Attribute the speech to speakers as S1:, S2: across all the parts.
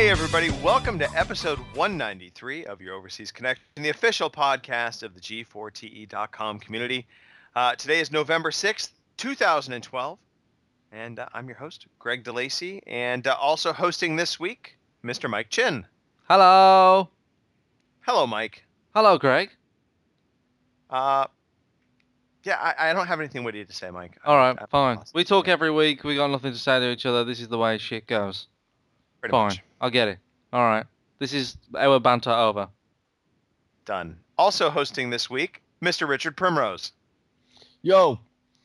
S1: Hey everybody, welcome to episode 193 of your Overseas Connection, the official podcast of the G4TE.com community. Today is November 6th, 2012, and I'm your host, Greg DeLacy, and also hosting this week, Mr. Mike Chin.
S2: Hello.
S1: Hello, Mike.
S2: Hello, Greg.
S1: I don't have anything witty to say, Mike.
S2: All right,
S1: I'm
S2: fine.
S1: lost.
S2: We talk every week. We got nothing to say to each other. This is the way shit goes.
S1: Pretty
S2: Fine.
S1: much.
S2: I'll get it. All right. This is our banter over.
S1: Done. Also hosting this week, Mr. Richard Primrose.
S3: Yo,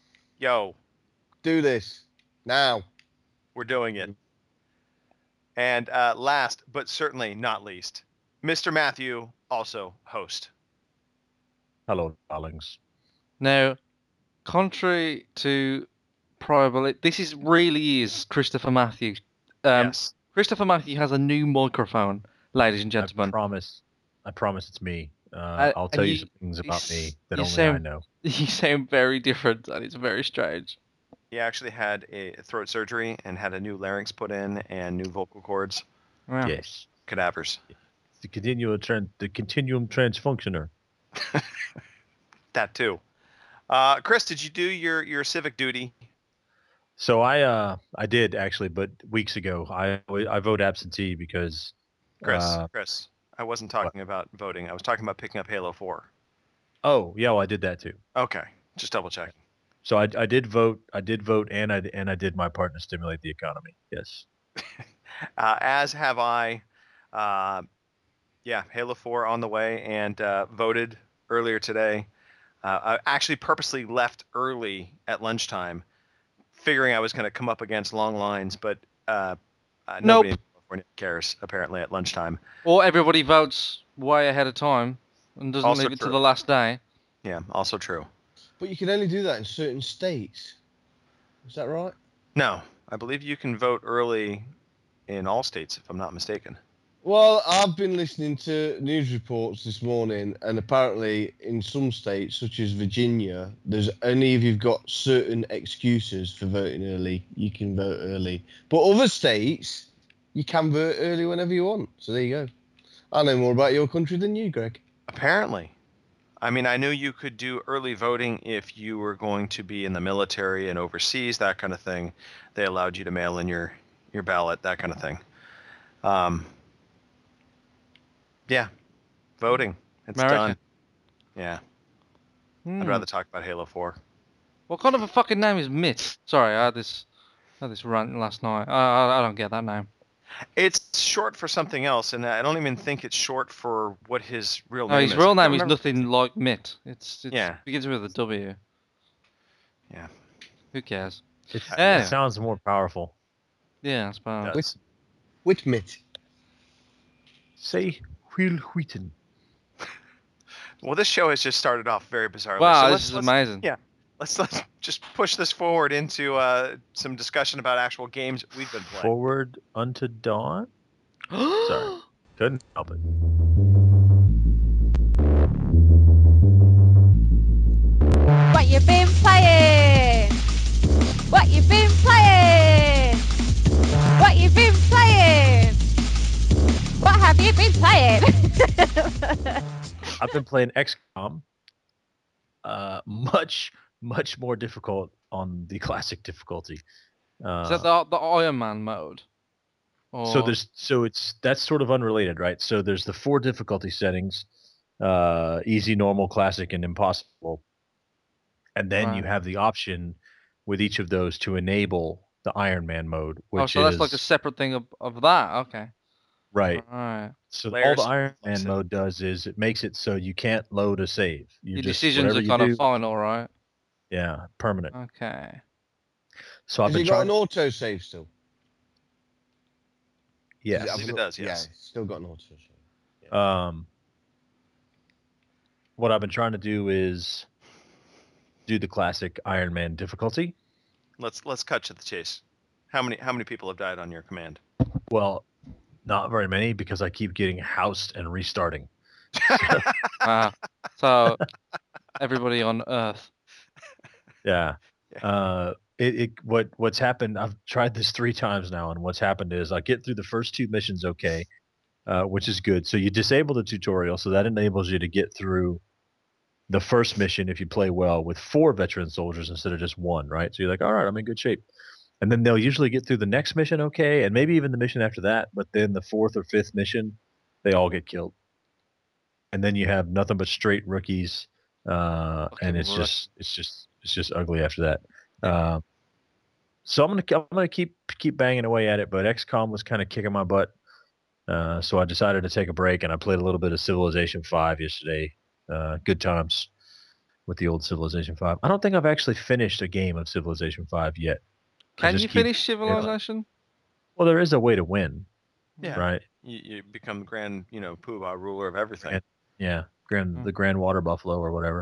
S1: Do
S3: this now.
S1: We're doing it. And last, but certainly not least, Mr. Matthew, also host.
S4: Hello, darlings.
S2: Now, contrary to probably, really is Christopher Matthew.
S1: Yes.
S2: Christopher Matthew has a new microphone, ladies and gentlemen.
S4: I promise it's me. I'll tell you some things about me that only I know.
S2: You sound very different, and it's very strange.
S1: He actually had a throat surgery and had a new larynx put in and new vocal cords.
S2: Wow.
S4: Yes.
S1: Cadavers.
S4: The continuum transfunctioner.
S1: That too. Chris, did you do your civic duty?
S4: So I did actually, but weeks ago. I vote absentee because
S1: Chris, I wasn't talking about voting. I was talking about picking up Halo 4.
S4: Oh, yeah, well, I did that too.
S1: Okay, just double checking.
S4: So I did vote. I did vote, and I did my part to stimulate the economy. Yes.
S1: As have I. Halo 4 on the way, and voted earlier today. I actually purposely left early at lunchtime, figuring I was going to come up against long lines, but nobody in California cares, apparently, at lunchtime.
S2: Or everybody votes way ahead of time and doesn't
S1: Also
S2: leave it to
S1: true.
S2: the last day.
S1: Yeah, also true.
S3: But you can only do that in certain states. Is that right?
S1: No, I believe you can vote early in all states, if I'm not mistaken.
S3: Well, I've been listening to news reports this morning, and apparently in some states, such as Virginia, there's only if you've got certain excuses for voting early, you can vote early. But other states, you can vote early whenever you want. So there you go. I know more about your country than you, Greg.
S1: Apparently. I mean, I knew you could do early voting if you were going to be in the military and overseas, that kind of thing. They allowed you to mail in your ballot, that kind of thing. Yeah, voting. It's
S2: American.
S1: done. Yeah.
S2: Hmm.
S1: I'd rather talk about Halo 4.
S2: What kind of a fucking name is Mitt? Sorry, I had this rant last night. I don't get that name.
S1: It's short for something else, and I don't even think it's short for what his real name is.
S2: His real
S1: I
S2: name
S1: don't
S2: is
S1: remember.
S2: nothing like Mitt. It
S1: Yeah.
S2: begins with a W.
S1: Yeah.
S2: Who cares?
S4: It
S2: Yeah.
S4: sounds more powerful.
S2: Yeah, I suppose.
S1: Does.
S3: Whitmit.
S4: Say Will Wheaton.
S1: Well, this show has just started off very bizarrely.
S2: Wow,
S1: so
S2: this is amazing.
S1: Yeah. Let's just push this forward into some discussion about actual games we've been playing.
S4: Forward unto dawn. Sorry, couldn't help it.
S5: What you been playing? What you been playing? What you been playing? What have you been playing?
S4: I've been playing XCOM. Much more difficult on the classic difficulty.
S2: Is that the Iron Man mode?
S4: So that's sort of unrelated, right? So there's the 4 difficulty settings: easy, normal, classic, and impossible. And then you have the option with each of those to enable the Iron Man mode, which
S2: so that's like a separate thing of that. Okay.
S4: Right.
S2: Alright.
S4: So
S1: Layers
S4: all the Iron
S1: of
S4: Man mode does is it makes it so you can't load a save.
S2: Your decisions are kind of final, right?
S4: Yeah, permanent.
S2: Okay.
S4: So I've
S3: Has
S4: been
S3: it got
S4: trying.
S3: an auto save still?
S4: Yes.
S1: I believe it does, yes.
S3: Yeah, it's still got an auto save.
S4: What I've been trying to do is do the classic Iron Man difficulty.
S1: Let's cut to the chase. How many people have died on your command?
S4: Well, not very many because I keep getting housed and restarting.
S2: Wow. So everybody on Earth.
S4: Yeah. what's happened, I've tried this 3 times now, and what's happened is I get through the first 2 missions okay, which is good. So you disable the tutorial, so that enables you to get through the first mission if you play well with 4 veteran soldiers instead of just 1, right? So you're like, all right, I'm in good shape. And then they'll usually get through the next mission okay, and maybe even the mission after that. But then the 4th or 5th mission, they all get killed, and then you have nothing but straight rookies, and it's just ugly after that. So I'm gonna keep banging away at it. But XCOM was kind of kicking my butt, so I decided to take a break, and I played a little bit of Civilization 5 yesterday. Good times with the old Civilization 5. I don't think I've actually finished a game of Civilization 5 yet.
S2: Can you finish Civilization?
S4: Well, there is a way to win.
S1: Yeah.
S4: Right.
S1: You become grand, poobah ruler of everything.
S4: The Grand Water Buffalo or whatever.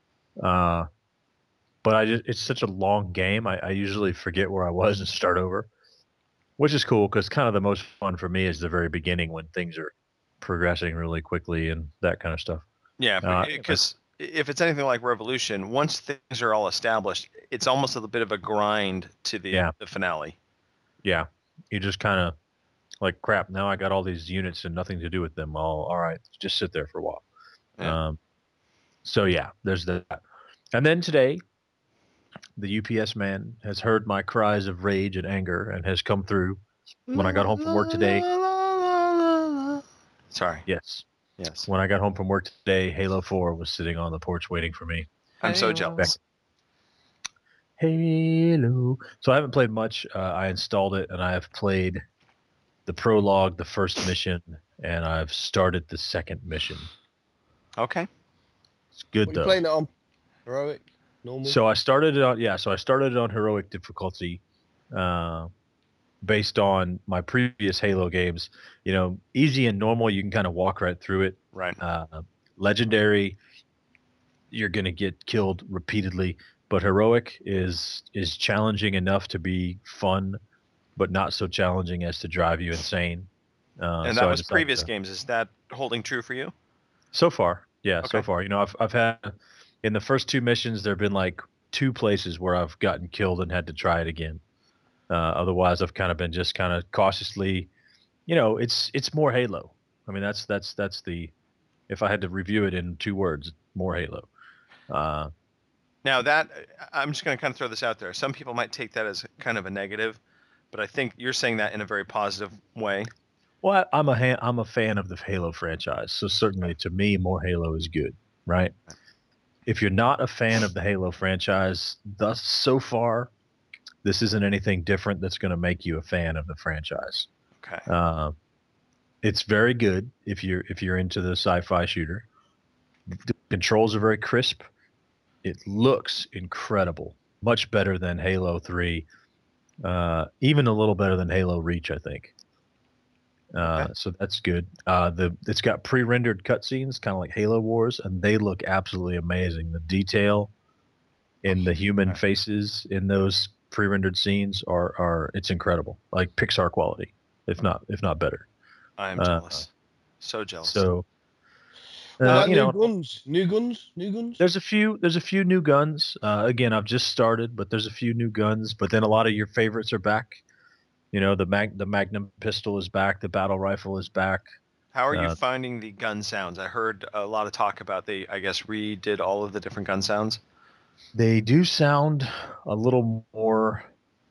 S4: But it's such a long game. I usually forget where I was and start over, which is cool because kind of the most fun for me is the very beginning when things are progressing really quickly and that kind of stuff.
S1: Yeah, because if it's anything like Revolution, once things are all established, it's almost a bit of a grind to the finale. Yeah.
S4: You just kind of like, crap, now I got all these units and nothing to do with them. All right, just sit there for a while.
S1: Yeah.
S4: So yeah, there's that. And then today, the UPS man has heard my cries of rage and anger and has come through when I got home from work today.
S1: Sorry.
S4: Yes. When I got home from work today, Halo 4 was sitting on the porch waiting for me.
S1: I'm so jealous.
S4: Halo. So I haven't played much. I installed it, and I have played the prologue, the first mission, and I've started the second mission.
S1: Okay.
S4: It's good,
S3: What
S4: though.
S3: Are you playing it on heroic, normal?
S4: So I started it on heroic difficulty, based on my previous Halo games. Easy and normal, you can kind of walk right through it.
S1: Right.
S4: Legendary, you're gonna get killed repeatedly, but heroic is challenging enough to be fun, but not so challenging as to drive you insane.
S1: And that was previous games. Is that holding true for you?
S4: So far, yeah.
S1: Okay.
S4: So far, I've had in the first 2 missions there've been like 2 places where I've gotten killed and had to try it again. Otherwise, I've kind of been just kind of cautiously, it's more Halo. I mean, that's the, if I had to review it in 2 words, more Halo.
S1: Now that I'm just going to kind of throw this out there. Some people might take that as kind of a negative, but I think you're saying that in a very positive way.
S4: Well, I'm a fan of the Halo franchise, so certainly to me, more Halo is good, right? If you're not a fan of the Halo franchise, so far, this isn't anything different that's going to make you a fan of the franchise.
S1: Okay.
S4: It's very good if you're into the sci-fi shooter. The controls are very crisp. It looks incredible, much better than Halo 3, even a little better than Halo Reach, I think. So that's good. It's got pre-rendered cutscenes, kind of like Halo Wars, and they look absolutely amazing. The detail in the human faces in those pre-rendered scenes it's incredible, like Pixar quality, if not better.
S1: I am jealous. So jealous.
S4: So,
S3: new guns.
S4: There's a few new guns. Again, I've just started, but there's a few new guns. But then a lot of your favorites are back. The Magnum pistol is back. The battle rifle is back.
S1: How are you finding the gun sounds? I heard a lot of talk about they, I guess, redid all of the different gun sounds.
S4: They do sound a little more,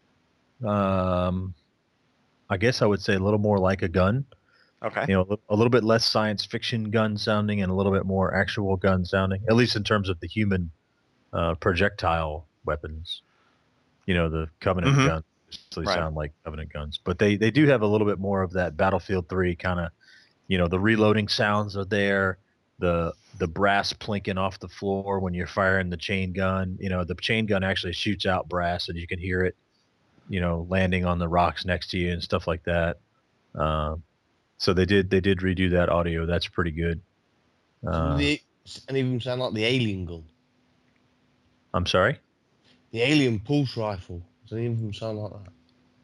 S4: I guess I would say a little more like a gun.
S1: Okay.
S4: A little bit less science fiction gun sounding and a little bit more actual gun sounding, at least in terms of the human projectile weapons. The Covenant guns actually sound like Covenant guns. But they do have a little bit more of that Battlefield 3 kind of, the reloading sounds are there. The brass plinking off the floor when you're firing the chain gun. The chain gun actually shoots out brass and you can hear it, landing on the rocks next to you and stuff like that. So they did redo that audio. That's pretty good.
S3: And even sound like the alien gun.
S4: I'm sorry?
S3: The alien pulse rifle. Does any of them sound like that?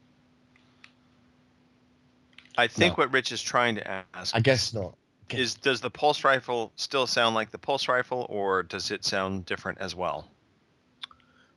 S1: I think what Rich is trying to ask.
S3: I guess not.
S1: Does the pulse rifle still sound like the pulse rifle, or does it sound different as well?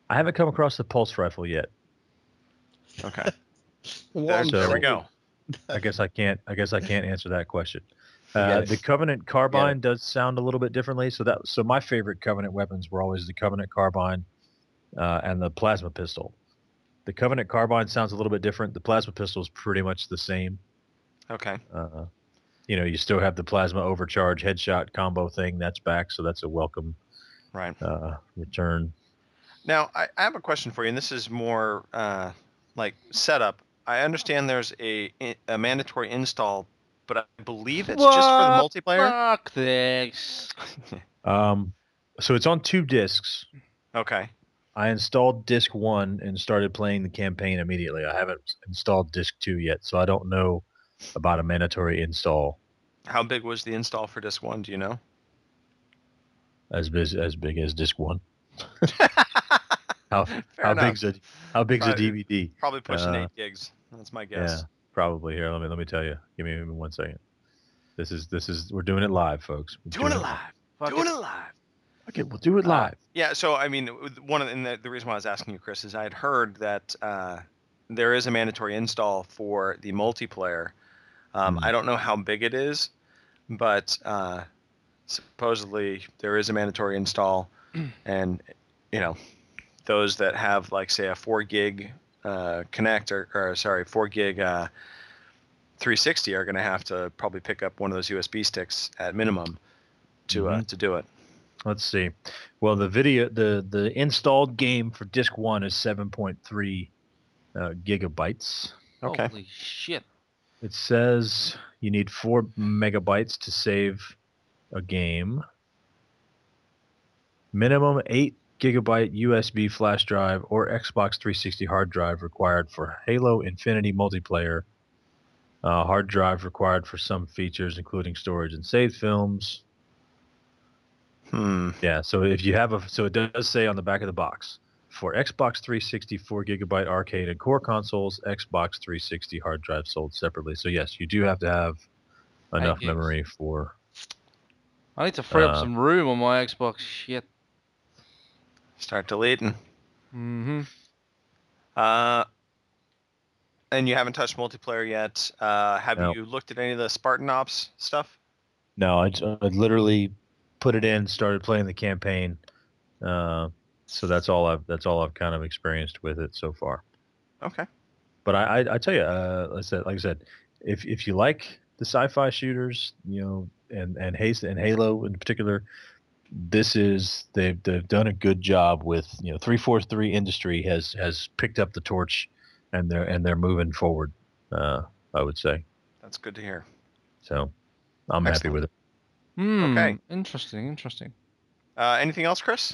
S4: I haven't come across the pulse rifle yet.
S1: Okay.
S3: What I'm
S1: There we
S3: saying-
S1: go.
S4: I guess I can't answer that question.
S3: Forget
S4: The
S3: it.
S4: Covenant carbine does sound a little bit differently. So my favorite Covenant weapons were always the Covenant carbine and the plasma pistol. The Covenant carbine sounds a little bit different. The plasma pistol is pretty much the same.
S1: Okay.
S4: You still have the plasma overcharge headshot combo thing that's back, so that's a welcome
S1: Right.
S4: return.
S1: Now, I have a question for you, and this is more like setup. I understand there's a mandatory install, but I believe it's just for the multiplayer.
S2: Fuck this.
S4: So it's on 2 discs.
S1: Okay.
S4: I installed disc 1 and started playing the campaign immediately. I haven't installed disc 2 yet, so I don't know about a mandatory install.
S1: How big was the install for disc 1? Do you know?
S4: As big as disc 1. How
S1: enough.
S4: big's a DVD?
S1: Probably pushing 8 gigs. That's my guess.
S4: Yeah, probably. Here, let me tell you. Give me 1 second. This is we're doing it live, folks.
S1: Doing it live. Doing it live.
S4: Okay, we'll do it live.
S1: Yeah. So I mean, the reason why I was asking you, Chris, is I had heard that there is a mandatory install for the multiplayer. I don't know how big it is, but supposedly there is a mandatory install, and those that have like say a 4 gig Connect or 4 gig 360 are going to have to probably pick up one of those USB sticks at minimum to do it.
S4: Let's see. Well, the installed game for disc 1 is 7.3 gigabytes.
S1: Okay.
S2: Holy shit.
S4: It says you need 4 megabytes to save a game. Minimum 8 gigabyte USB flash drive or Xbox 360 hard drive required for Halo Infinity multiplayer. Hard drive required for some features, including storage and saved films. Yeah, so if you have so it does say on the back of the box, for Xbox 360 4 gigabyte arcade and core consoles, Xbox 360 hard drive sold separately. So yes, you do have to have enough
S2: gigs.
S4: memory for.
S2: I need to free up some room on my Xbox. Shit.
S1: Start deleting.
S2: Mm-hmm.
S1: And you haven't touched multiplayer yet. Have
S4: No.
S1: you looked at any of the Spartan Ops stuff?
S4: No, I literally put it in, started playing the campaign. So that's all I've kind of experienced with it so far.
S1: Okay.
S4: But I tell you, like I said, if you like the sci-fi shooters, and Halo in particular, they've done a good job with 343 Industry has picked up the torch, and they're moving forward. I would say.
S1: That's good to hear.
S4: So I'm happy with it.
S1: Okay.
S2: Interesting.
S1: Anything else, Chris?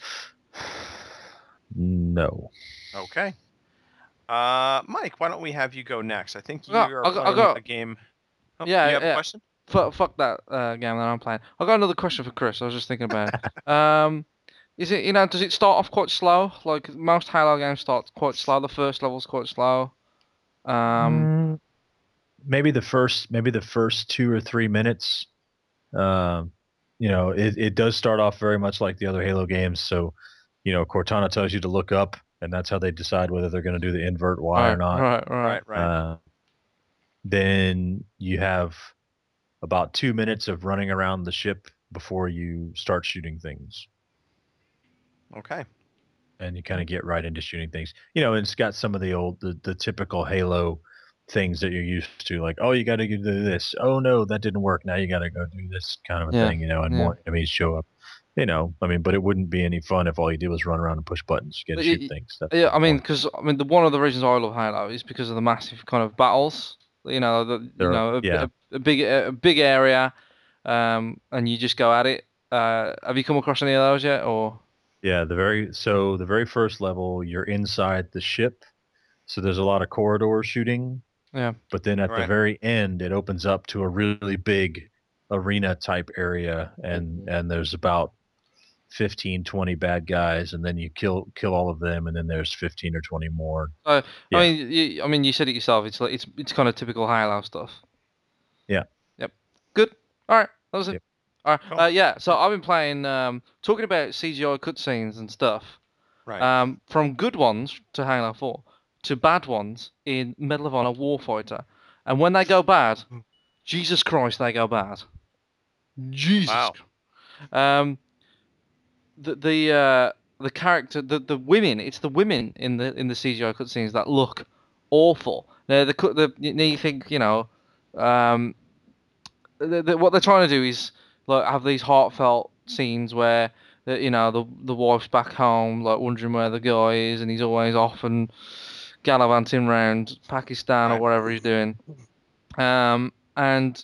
S4: No.
S1: Okay. Mike, why don't we have you go next? I think you
S2: I
S1: are
S2: got-
S1: playing a game. Oh,
S2: Yeah,
S1: you have a
S2: yeah.
S1: question?
S2: Fuck that game that I'm playing. I got another question for Chris. I was just thinking about it. Is it does it start off quite slow? Like most Halo games start quite slow. The first level's quite slow.
S4: Maybe the first 2 or 3 minutes. It does start off very much like the other Halo games. So, Cortana tells you to look up, and that's how they decide whether they're going to do the invert Y or not.
S2: Right.
S4: Then you have about 2 minutes of running around the ship before you start shooting things.
S1: Okay.
S4: And you kind of get right into shooting things. And it's got some of the typical Halo things that you're used to, like, oh, you got to do this. Oh no, that didn't work. Now you got to go do this kind of a thing, and more enemies show up. But it wouldn't be any fun if all you did was run around and push buttons, get to shoot things. That's
S2: one of the reasons I love Halo is because of the massive kind of battles. A big area, and you just go at it. Have you come across any of those yet, or?
S4: Yeah, the very first level, you're inside the ship, so there's a lot of corridor shooting.
S2: Yeah.
S4: But then at the very end, it opens up to a really big arena type area, and there's about 15, 20 bad guys, and then you kill all of them, and then there's 15 or 20 more.
S2: I mean, you said it yourself. It's like it's kind of typical Halo stuff.
S4: Yeah.
S2: Yep. Good. All right. That was it.
S4: Yep.
S2: All right. So I've been playing. Talking about CGI cutscenes and stuff.
S1: Right.
S2: From good ones to Halo 4 to bad ones in Medal of Honor Warfighter. And when they go bad, Jesus Christ, they go bad. Jesus.
S1: Wow.
S2: Um, the character, the women, it's the women in the CGI cutscenes that look awful. You think, what they're trying to do is like have these heartfelt scenes where the wife's back home like wondering where the guy is, and he's always off and gallivanting around Pakistan or whatever he's doing. And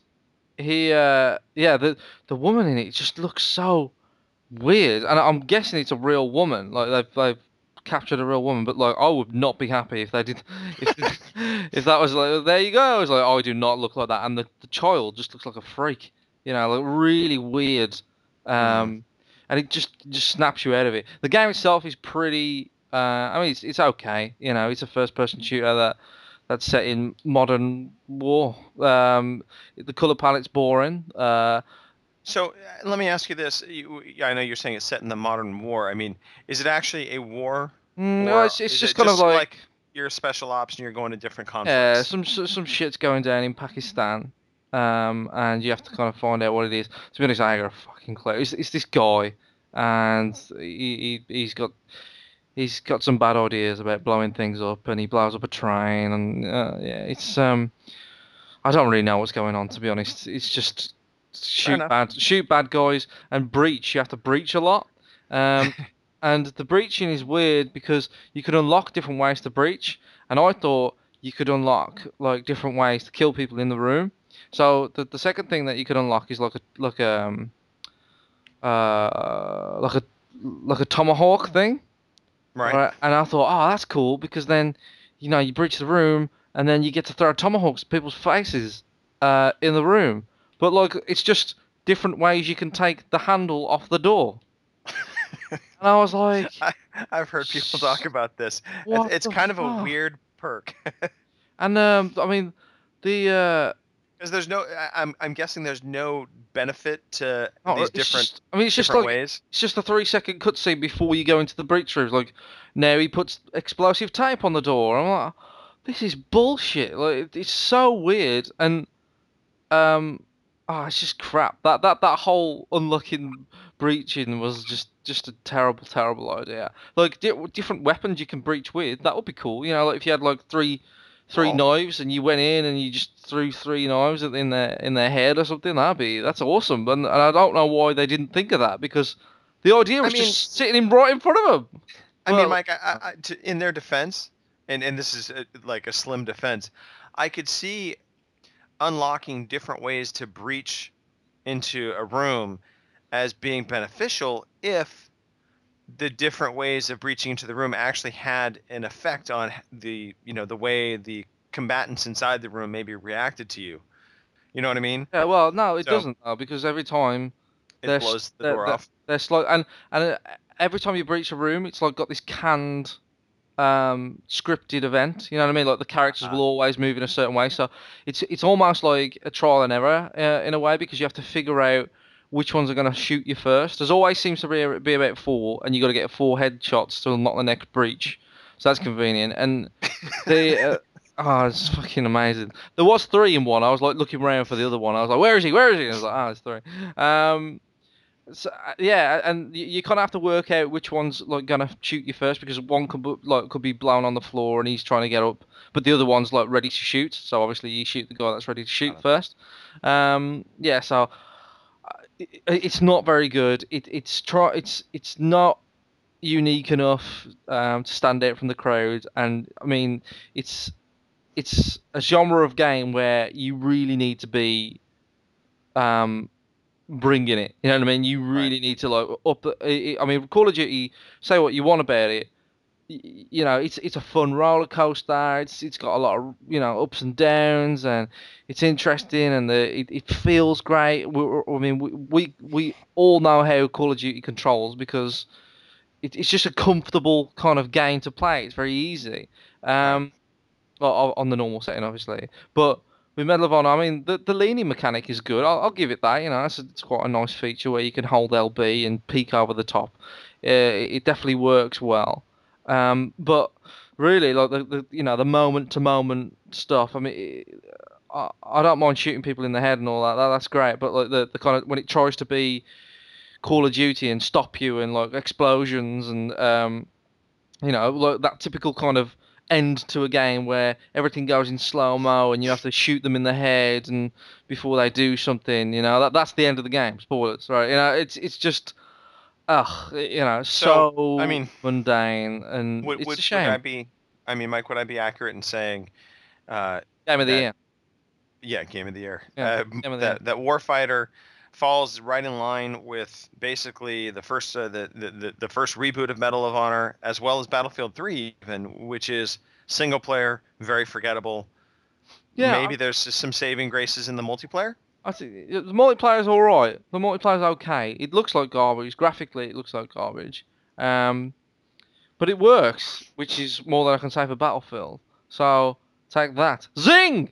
S2: the woman in it just looks so weird, and I'm guessing it's a real woman. Like they've captured a real woman, but like I would not be happy if they did. If that was like, there you go. I was like, oh, I do not look like that, and the child just looks like a freak. Like really weird. And it just snaps you out of it. The game itself is pretty. I mean, it's okay. It's a first-person shooter that's set in modern war. The color palette's boring.
S1: So let me ask you this. I know you're saying it's set in the modern war. I mean, is it actually a war?
S2: No, it's just kind of like
S1: you're a special ops and you're going to different conflicts.
S2: Yeah, some shit's going down in Pakistan, and you have to kind of find out what it is. To be honest, I ain't got a fucking clue. It's this guy, and he's got some bad ideas about blowing things up, and he blows up a train, and it's I don't really know what's going on, to be honest. It's just shoot bad guys, and breach. You have to breach a lot, and the breaching is weird because you could unlock different ways to breach, and I thought you could unlock like different ways to kill people in the room. So the second thing that you could unlock is like a tomahawk thing,
S1: right?
S2: And I thought, oh, that's cool because then you breach the room and then you get to throw tomahawks at people's faces in the room. But like, it's just different ways you can take the handle off the door. And I was like,
S1: I've heard people talk about this. It's kind of a weird perk.
S2: And I mean,
S1: because there's no, I'm guessing there's no benefit to these different.
S2: It's just
S1: like ways.
S2: It's just a 3-second cutscene before you go into the breach rooms. Like, now he puts explosive tape on the door. I'm like, this is bullshit. Like, it's so weird, and it's just crap. That whole unlocking breaching was just a terrible idea. Like different weapons you can breach with, that would be cool. Like if you had like three knives and you went in and you just threw 3 knives in their head or something. That's awesome. And I don't know why they didn't think of that, because the idea was just sitting right in front of them.
S1: I mean, Mike, in their defense, and this is like a slim defense, I could see unlocking different ways to breach into a room as being beneficial if the different ways of breaching into the room actually had an effect on the way the combatants inside the room maybe reacted to you. You know what I mean?
S2: Yeah. Well, no, it doesn't though, because every time
S1: it blows the door off.
S2: They're slow, and every time you breach a room, it's like got this canned scripted event. You know what I mean? Like the characters will always move in a certain way, so it's almost like a trial and error in a way, because you have to figure out which ones are going to shoot you first. There's always seems to be about 4, and you got to get 4 headshots to unlock the next breach. So that's convenient. And it's fucking amazing. There was 3 in one. I was like looking around for the other one. I was like, where is he? And I was like, it's 3. So yeah, and you kind of have to work out which one's like gonna shoot you first, because one could be blown on the floor and he's trying to get up, but the other one's like ready to shoot. So obviously you shoot the guy that's ready to shoot first. So it's not very good. It's not unique enough to stand out from the crowd, and I mean it's a genre of game where you really need to be bringing it. You know what I mean? You really need to like up. I mean, Call of Duty. Say what you want about it. It's a fun roller coaster. It's got a lot of ups and downs, and it's interesting, and it feels great. I mean, we all know how Call of Duty controls, because it's just a comfortable kind of game to play. It's very easy, on the normal setting, obviously, but with Medal of Honor, I mean, the leaning mechanic is good. I'll give it that. It's quite a nice feature where you can hold LB and peek over the top. It definitely works well. But really, like the moment to moment stuff. I mean, I don't mind shooting people in the head and all that. That's great. But like the kind of when it tries to be Call of Duty and stop you and like explosions and like that typical kind of end to a game where everything goes in slow mo and you have to shoot them in the head and before they do something, that's the end of the game. Spoilers, right? It's just so
S1: I mean,
S2: mundane and it's a shame.
S1: Mike, would I be accurate in saying
S2: Game of the year?
S1: Yeah, game of the year.
S2: Yeah,
S1: that Warfighter falls right in line with basically the first the first reboot of Medal of Honor, as well as Battlefield 3, even, which is single player, very forgettable. Yeah, maybe there's some saving graces in the multiplayer.
S2: I think the multiplayer's all right. The multiplayer's okay. It looks like garbage. Graphically, it looks like garbage. But it works, which is more than I can say for Battlefield. So take that. Zing!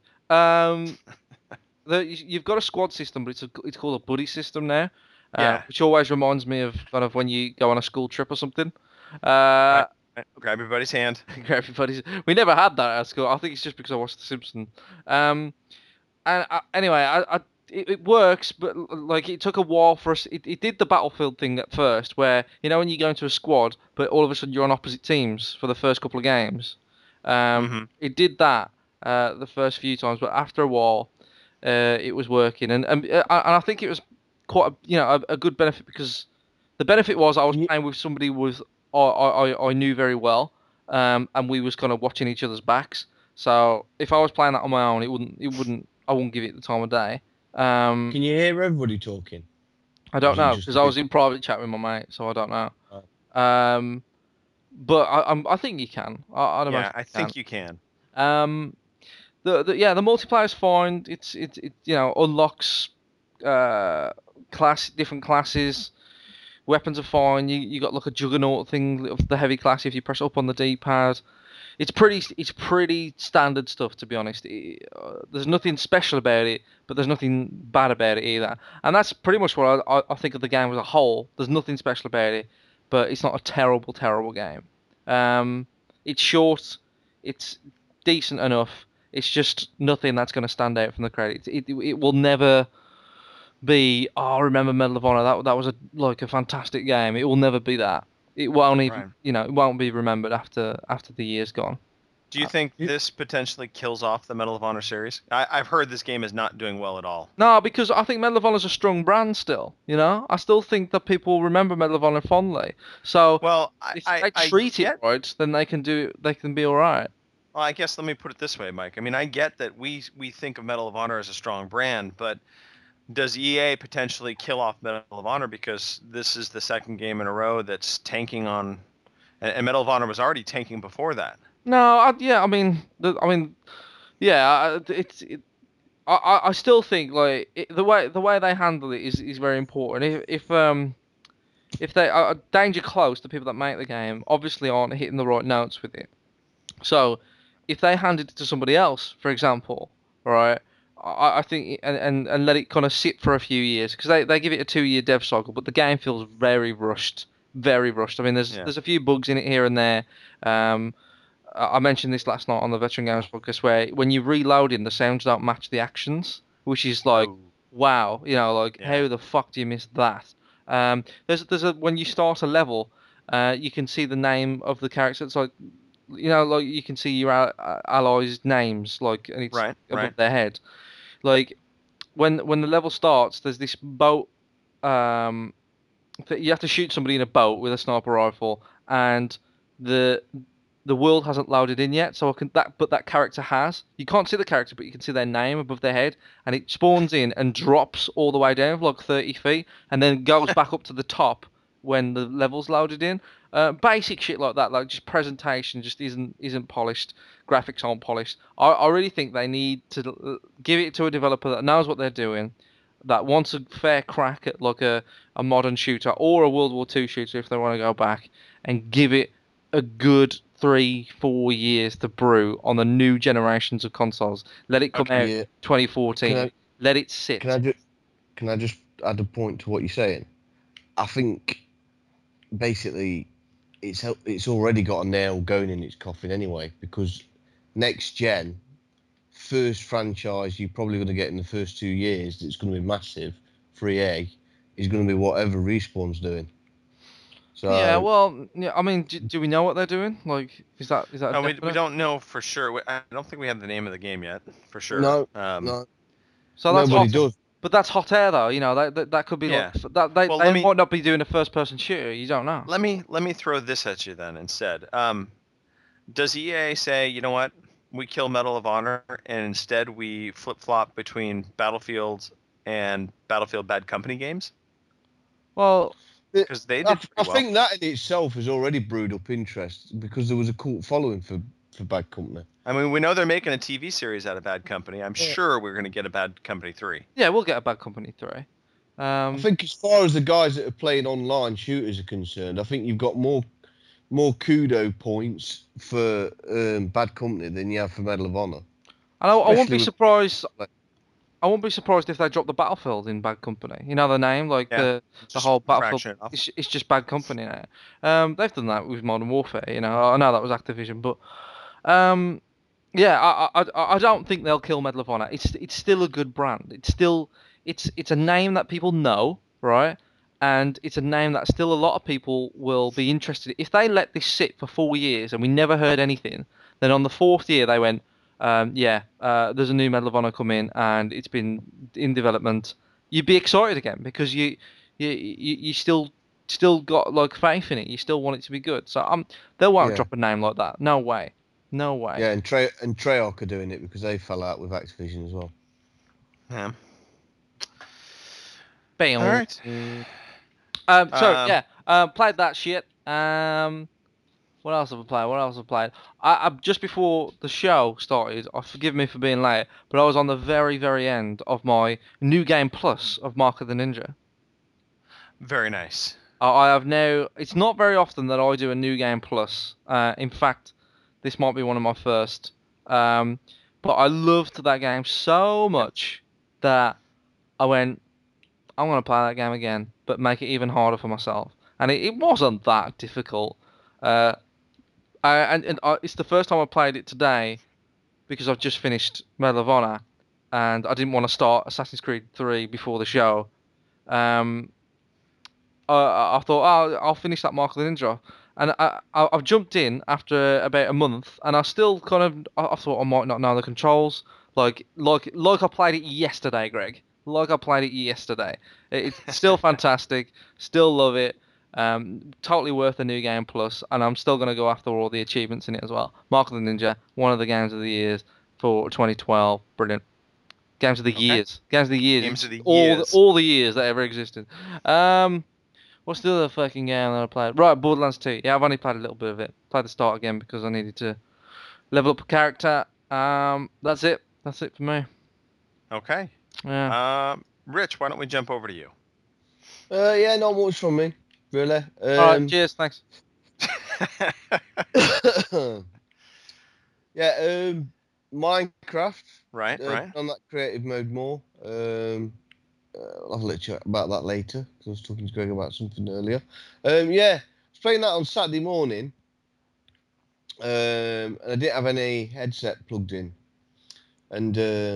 S2: You've got a squad system, but it's called a buddy system now. Which always reminds me of kind of when you go on a school trip or something.
S1: Right. Grab everybody's hand.
S2: Grab everybody's. We never had that at school. I think it's just because I watched The Simpsons. Anyway, it works, but like it took a while for us. It did the Battlefield thing at first, where when you go into a squad, but all of a sudden you're on opposite teams for the first couple of games. It did that the first few times, but after a while, it was working, and I think it was quite a good benefit, because the benefit was I was playing with somebody I knew very well, and we was kind of watching each other's backs. So if I was playing that on my own, I wouldn't give it the time of day.
S3: Can you hear everybody talking?
S2: I don't know, because I was in private chat with my mate, so I don't know. Oh. But I think you can.
S1: I think you can.
S2: The multiplayer's fine. It unlocks different classes. Weapons are fine. You got like a juggernaut thing of the heavy class if you press up on the D-pad. It's pretty standard stuff, to be honest. There's nothing special about it, but there's nothing bad about it either. And that's pretty much what I think of the game as a whole. There's nothing special about it, but it's not a terrible game. It's short. It's decent enough. It's just nothing that's going to stand out from the crowd. It will never be, I remember Medal of Honor. That was a fantastic game. It will never be that. It won't even, it won't be remembered after the year's gone.
S1: Do you think this potentially kills off the Medal of Honor series? I've heard this game is not doing well at all.
S2: No, because I think Medal of Honor is a strong brand still. I still think that people remember Medal of Honor fondly. So if they treat it right, then they can be all right.
S1: Well, I guess let me put it this way, Mike. I mean, I get that we think of Medal of Honor as a strong brand, but does EA potentially kill off Medal of Honor because this is the second game in a row that's tanking on, and Medal of Honor was already tanking before that?
S2: No, I still think like the way they handle it is very important. If they are danger close, the people that make the game obviously aren't hitting the right notes with it. So if they handed it to somebody else, for example, right, I think and let it kind of sit for a few years, because they give it a 2-year dev cycle, but the game feels very rushed. I mean, there's a few bugs in it here and there. I mentioned this last night on the Veteran Games podcast, where when you reloading, the sounds don't match the actions, which is like, wow, how the fuck do you miss that? There's when you start a level, you can see the name of the character. It's like, like you can see your allies' names, like, and it's above their head. Like when the level starts, there's this boat. You have to shoot somebody in a boat with a sniper rifle, and the world hasn't loaded in yet. So but that character has. You can't see the character, but you can see their name above their head, and it spawns in and drops all the way down for like 30 feet, and then goes back up to the top when the level's loaded in. Basic shit like that, like just presentation just isn't polished, graphics aren't polished. I really think they need to give it to a developer that knows what they're doing, that wants a fair crack at like a modern shooter or a World War II shooter if they want to go back, and give it a good 3-4 years to brew on the new generations of consoles. Let it come out 2014. Let it sit.
S3: Can I just add a point to what you're saying? I think basically it's already got a nail going in its coffin anyway, because next gen, first franchise you're probably going to get in the first 2 years that's going to be massive for EA is going to be whatever Respawn's doing. So
S2: yeah, well, yeah, I mean, do we know what they're doing? Like, is that
S1: No, we don't know for sure. I don't think we have the name of the game yet, for sure.
S3: No.
S2: So that's
S3: nobody does.
S2: But that's hot air, though. You know, that could be
S1: Yeah.
S2: like that. They might not be doing a first-person shooter. You don't know.
S1: Let me throw this at you then instead. Does EA say, you know what, we kill Medal of Honor and instead we flip-flop between Battlefield and Battlefield Bad Company games?
S2: Well,
S1: because they did
S3: I think that in itself has already brewed up interest because there was a cult following for Bad Company.
S1: I mean, we know they're making a TV series out of Bad Company. I'm sure we're going to get a Bad Company 3.
S2: Yeah, we'll get a Bad Company 3.
S3: I think as far as the guys that are playing online shooters are concerned, I think you've got more kudo points for Bad Company than you have for Medal of Honor.
S2: I won't be surprised. I won't be surprised if they drop the Battlefield in Bad Company. You know the name, like the whole Battlefield. It's just Bad Company now. They've done that with Modern Warfare. You know, I know that was Activision, but yeah, I don't think they'll kill Medal of Honor. It's still a good brand. It's a name that people know, right? And it's a name that still a lot of people will be interested in. If they let this sit for 4 years and we never heard anything, then on the 4th year they went, there's a new Medal of Honor coming and it's been in development. You'd be excited again because you still got like faith in it. You still want it to be good. So they won't drop a name like that. No way.
S3: Yeah, and Treyarch are doing it because they fell out with Activision as well.
S1: Yeah.
S2: Bam.
S1: All right.
S2: Played that shit. What else have I played? I just before the show started, forgive me for being late, but I was on the very, very end of my New Game Plus of Mark of the Ninja.
S1: Very nice.
S2: I have now. It's not very often that I do a New Game Plus. In fact, this might be one of my first. But I loved that game so much that I went, I'm going to play that game again, but make it even harder for myself. And it wasn't that difficult. It's the first time I played it today because I've just finished Medal of Honor and I didn't want to start Assassin's Creed 3 before the show. I thought, I'll finish that Mark of the Ninja. And I've jumped in after about a month and I still kind of, I thought I might not know the controls. Like I played it yesterday, Greg. Like I played it yesterday. It's still fantastic. Still love it. Totally worth the New Game Plus, and I'm still going to go after all the achievements in it as well. Mark of the Ninja, one of the games of the years for 2012. Brilliant. Games of the years. Games of the years. All the years that ever existed. What's the other fucking game that I played? Right, Borderlands 2. Yeah, I've only played a little bit of it. Played the start again because I needed to level up a character. That's it. That's it for me.
S1: Okay.
S2: Yeah.
S3: Rich,
S1: why don't we jump over to you?
S3: Yeah, not much from me, really.
S2: All right, cheers, thanks.
S3: Yeah, Minecraft.
S1: Right.
S3: On that creative mode more. I'll have a little chat about that later because I was talking to Greg about something earlier. Yeah, I was playing that on Saturday morning. And I didn't have any headset plugged in. And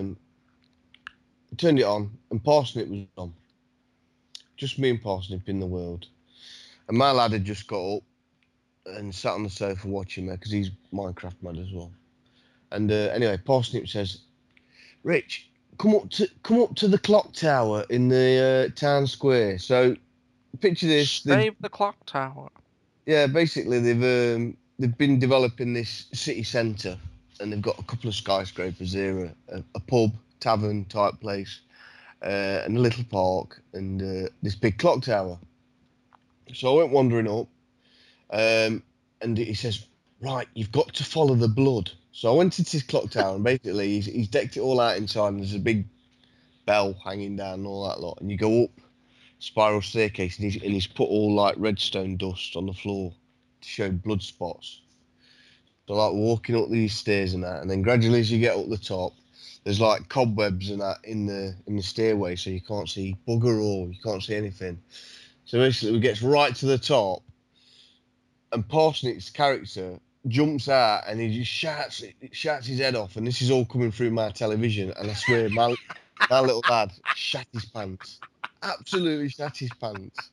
S3: I turned it on, and Parsnip was on. Just me and Parsnip in the world. And my lad had just got up and sat on the sofa watching me because he's Minecraft mad as well. And anyway, Parsnip says, "Rich, come up to the clock tower in the town square." So picture this.
S2: Save the clock tower.
S3: Yeah, basically they've been developing this city centre, and they've got a couple of skyscrapers there, a pub, tavern type place, and a little park, and this big clock tower. So I went wandering up, and he says, "Right, you've got to follow the blood." So I went into this clock tower, and basically he's decked it all out inside, and there's a big bell hanging down and all that lot. And you go up spiral staircase, and he's put all like redstone dust on the floor to show blood spots. So like walking up these stairs and that, and then gradually as you get up the top, there's like cobwebs and that in the stairway, so you can't see bugger all, you can't see anything. So basically we get right to the top, and Parsnick's character jumps out and he just shouts his head off, and this is all coming through my television, and I swear my little lad shat his pants. Absolutely shat his pants.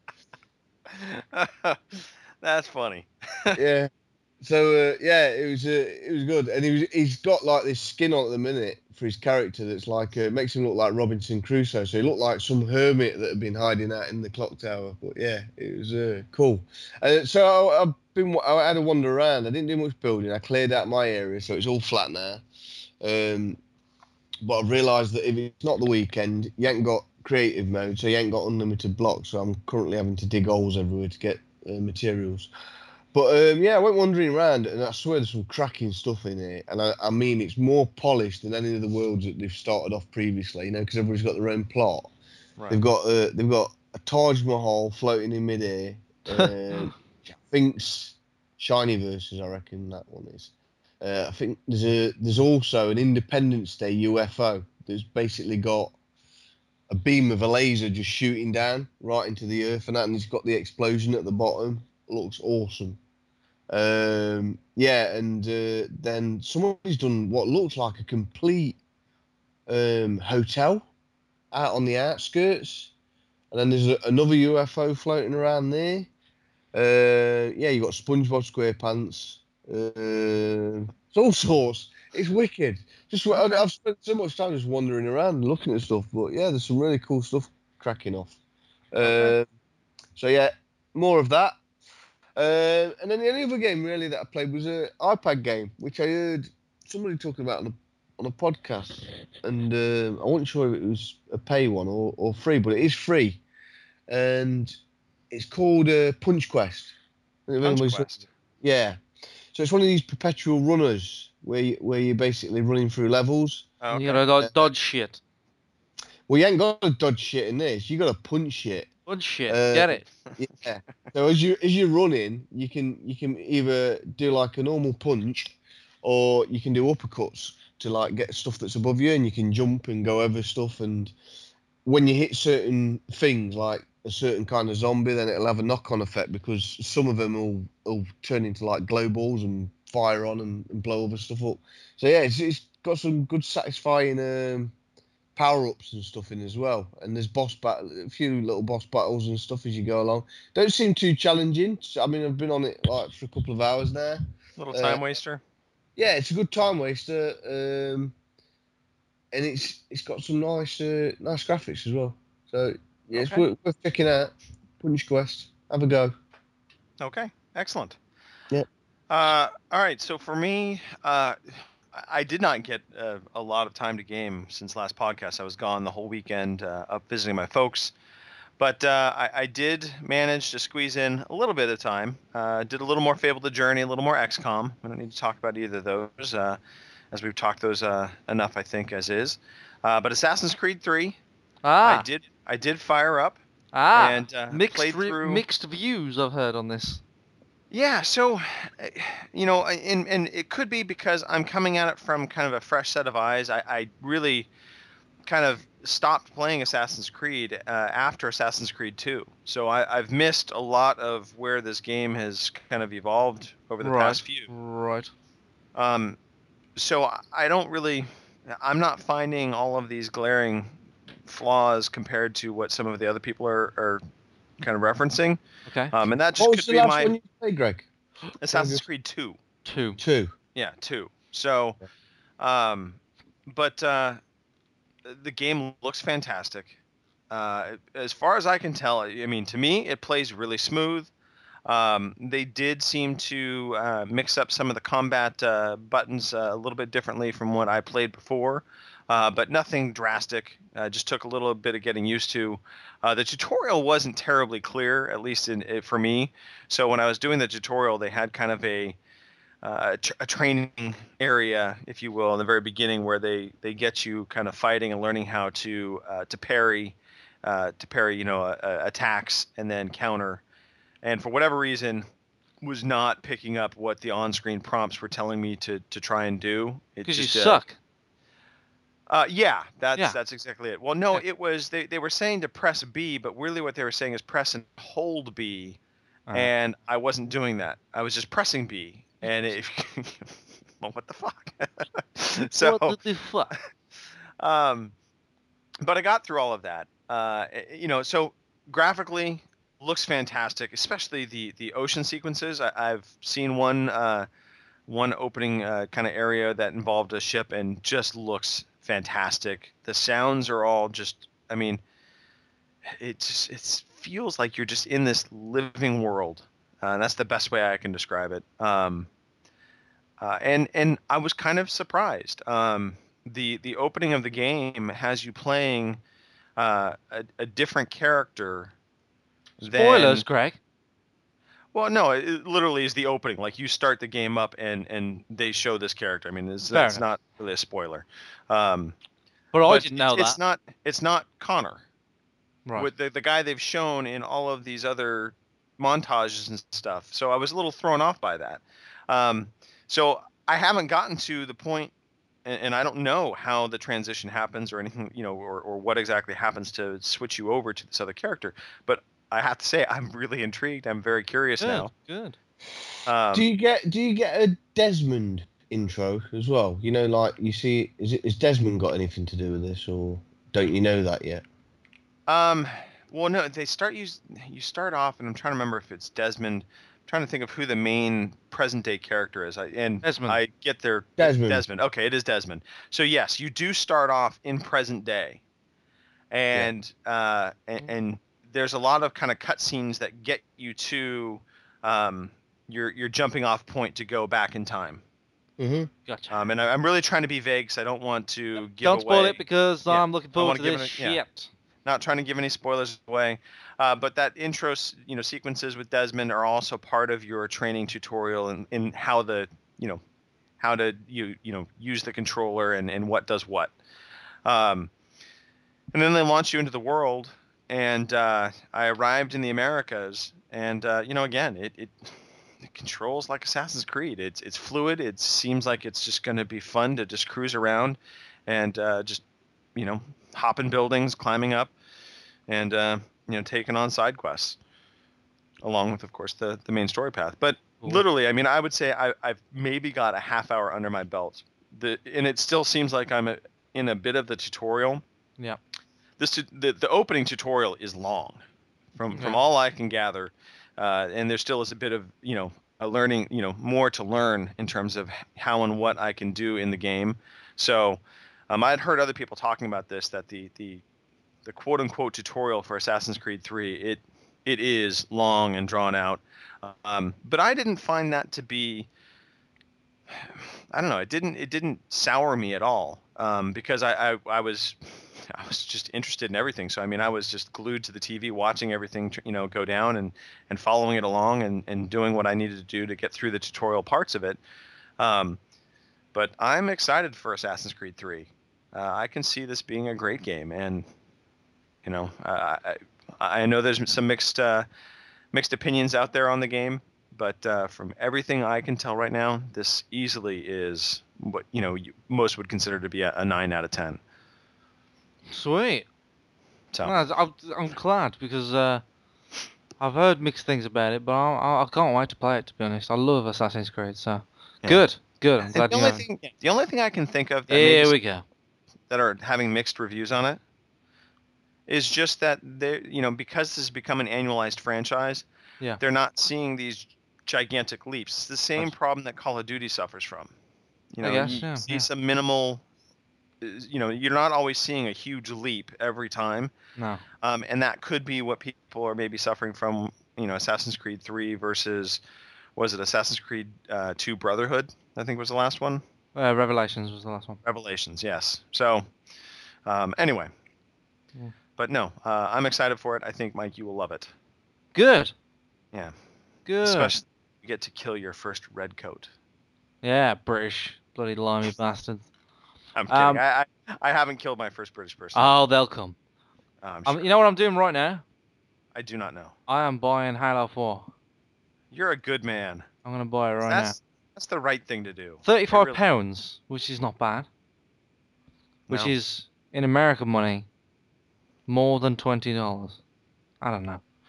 S1: That's funny.
S3: Yeah. So yeah, it was good, and he's got like this skin on at the minute for his character that's like makes him look like Robinson Crusoe. So he looked like some hermit that had been hiding out in the clock tower. But yeah, it was cool. So I had a wander around. I didn't do much building. I cleared out my area, so it's all flat now. But I've realised that if it's not the weekend, you ain't got creative mode, so you ain't got unlimited blocks. So I'm currently having to dig holes everywhere to get materials. But yeah, I went wandering around, and I swear there's some cracking stuff in here. And I mean, it's more polished than any of the worlds that they've started off previously. You know, because everybody's got their own plot. Right. They've got a Taj Mahal floating in midair. I think's Shiny Versus, I reckon that one is. I think there's also an Independence Day UFO that's basically got a beam of a laser just shooting down right into the earth, and it's got the explosion at the bottom. Looks awesome. Yeah, and then somebody's done what looks like a complete hotel out on the outskirts, and then there's another UFO floating around there. Yeah, you got SpongeBob SquarePants. It's all sorts. It's wicked. I've spent so much time just wandering around and looking at stuff, but yeah, there's some really cool stuff cracking off. So yeah, more of that. And then the only other game really that I played was an iPad game, which I heard somebody talking about on a podcast, and I wasn't sure if it was a pay one or free, but it is free, and it's called Punch Quest.
S1: Punch Quest.
S3: Yeah. So it's one of these perpetual runners where you're basically running through levels.
S2: Oh, okay. You gotta dodge shit.
S3: Well, you ain't got to dodge shit in this. You gotta punch shit.
S2: Punch shit. Get it?
S3: Yeah. So as you're running, you can either do like a normal punch, or you can do uppercuts to like get stuff that's above you, and you can jump and go over stuff. And when you hit certain things, like a certain kind of zombie, then it'll have a knock-on effect, because some of them will turn into like glow balls and fire on and blow other stuff up. So yeah, it's got some good satisfying power-ups and stuff in as well. And there's a few little boss battles and stuff as you go along. Don't seem too challenging. I mean, I've been on it like for a couple of hours now.
S1: Little time waster.
S3: Yeah, it's a good time waster. And it's got some nice graphics as well. So yeah, it's worth checking out. Punch Quest. Have a go.
S1: Okay, excellent.
S3: Yeah.
S1: All right. So for me, I did not get a lot of time to game since last podcast. I was gone the whole weekend up visiting my folks. But I did manage to squeeze in a little bit of time. Did a little more Fable the Journey, a little more XCOM. We don't need to talk about either of those, as we've talked those enough, I think, as is. But Assassin's Creed 3, I did fire up. And played through.
S2: Mixed views I've heard on this.
S1: Yeah, so, you know, and it could be because I'm coming at it from kind of a fresh set of eyes. I really kind of stopped playing Assassin's Creed after Assassin's Creed 2. So I've missed a lot of where this game has kind of evolved over the past few.
S2: Right.
S1: So I'm not finding all of these glaring flaws compared to what some of the other people are kind of referencing.
S2: Okay.
S1: And that just could be my... What was the last one you
S3: played, Greg?
S1: Assassin's Creed 2.
S3: 2.
S1: Yeah, 2. So, but the game looks fantastic. As far as I can tell, I mean, to me, it plays really smooth. They did seem to mix up some of the combat buttons a little bit differently from what I played before, but nothing drastic. Just took a little bit of getting used to. The tutorial wasn't terribly clear, at least for me. So when I was doing the tutorial, they had kind of a training area, if you will, in the very beginning, where they get you kind of fighting and learning how to parry, attacks and then counter. And for whatever reason, was not picking up what the on-screen prompts were telling me to try and do.
S2: Because you suck.
S1: Yeah, that's exactly it. Well, no, it was they were saying to press B, but really what they were saying is press and hold B, and I wasn't doing that. I was just pressing B, and it. Well, what the fuck? So.
S2: What the fuck?
S1: But I got through all of that. So graphically looks fantastic, especially the ocean sequences. I've seen one opening kind of area that involved a ship and just looks fantastic. The sounds are all just, I mean, it feels like you're just in this living world. And that's the best way I can describe it. And I was kind of surprised. The opening of the game has you playing a different character.
S2: Spoilers, Greg.
S1: Well, no, it literally is the opening. Like you start the game up and they show this character. I mean, it's not really a spoiler.
S2: But I didn't know that.
S1: It's not Connor.
S2: Right.
S1: With the guy they've shown in all of these other montages and stuff. So I was a little thrown off by that. So I haven't gotten to the point, and I don't know how the transition happens or anything, or what exactly happens to switch you over to this other character. But I have to say, I'm really intrigued. I'm very curious now.
S2: Good.
S3: Do you get a Desmond intro as well? Like you see, is Desmond got anything to do with this, or don't you know that yet?
S1: Well, no, you start off, and I'm trying to remember if it's Desmond. I'm trying to think of who the main present day character is.
S2: Desmond.
S1: I get their Desmond. Okay, it is Desmond. So yes, you do start off in present day, and there's a lot of kind of cutscenes that get you to your jumping off point to go back in time.
S3: Mm-hmm.
S2: Gotcha.
S1: And I'm really trying to be vague because I don't want to give
S2: Don't
S1: away.
S2: spoil it because I'm looking forward to this shit.
S1: Not trying to give any spoilers away, but that intro, sequences with Desmond are also part of your training tutorial in how to use the controller and what does what. And then they launch you into the world, and I arrived in the Americas, and again, it controls like Assassin's Creed. It's fluid. It seems like it's just going to be fun to just cruise around and just hopping buildings, climbing up, and taking on side quests, along with, of course, the main story path. But literally, I mean, I would say I've maybe got a half hour under my belt. And it still seems like I'm in a bit of the tutorial.
S2: Yeah.
S1: The opening tutorial is long, from all I can gather, and there still is a bit of a learning, more to learn in terms of how and what I can do in the game. So. I'd heard other people talking about this, that the quote unquote tutorial for Assassin's Creed 3, it is long and drawn out. But I didn't find that to be, I don't know, it didn't sour me at all. Because I was just interested in everything. So I mean, I was just glued to the TV watching everything go down and following it along and doing what I needed to do to get through the tutorial parts of it. But I'm excited for Assassin's Creed 3. I can see this being a great game, and I know there's some mixed opinions out there on the game, but from everything I can tell right now, this easily is what most would consider to be a 9 out of 10.
S2: Sweet.
S1: So
S2: I'm glad because I've heard mixed things about it, but I can't wait to play it. To be honest, I love Assassin's Creed. So good. I'm glad
S1: the only thing I can think of.
S2: Here we go.
S1: That are having mixed reviews on it is just that they, because this has become an annualized franchise, they're not seeing these gigantic leaps. It's the same problem that Call of Duty suffers from. You see some minimal. You're not always seeing a huge leap every time.
S2: No.
S1: And that could be what people are maybe suffering from. Assassin's Creed 3 versus, was it Assassin's Creed 2 Brotherhood? I think was the last one.
S2: Revelations was the last one.
S1: Revelations, yes. So, anyway. Yeah. But no, I'm excited for it. I think, Mike, you will love it.
S2: Good.
S1: Yeah.
S2: Good.
S1: Especially you get to kill your first red coat.
S2: Yeah, British. Bloody limey bastards.
S1: I'm kidding. I haven't killed my first British person.
S2: Oh, they'll come.
S1: Sure.
S2: You know what I'm doing right now?
S1: I do not know.
S2: I am buying Halo 4.
S1: You're a good man.
S2: I'm going to buy it right now.
S1: That's the right thing to do.
S2: £35, which is not bad. Which is, in American money, more than $20. I don't know.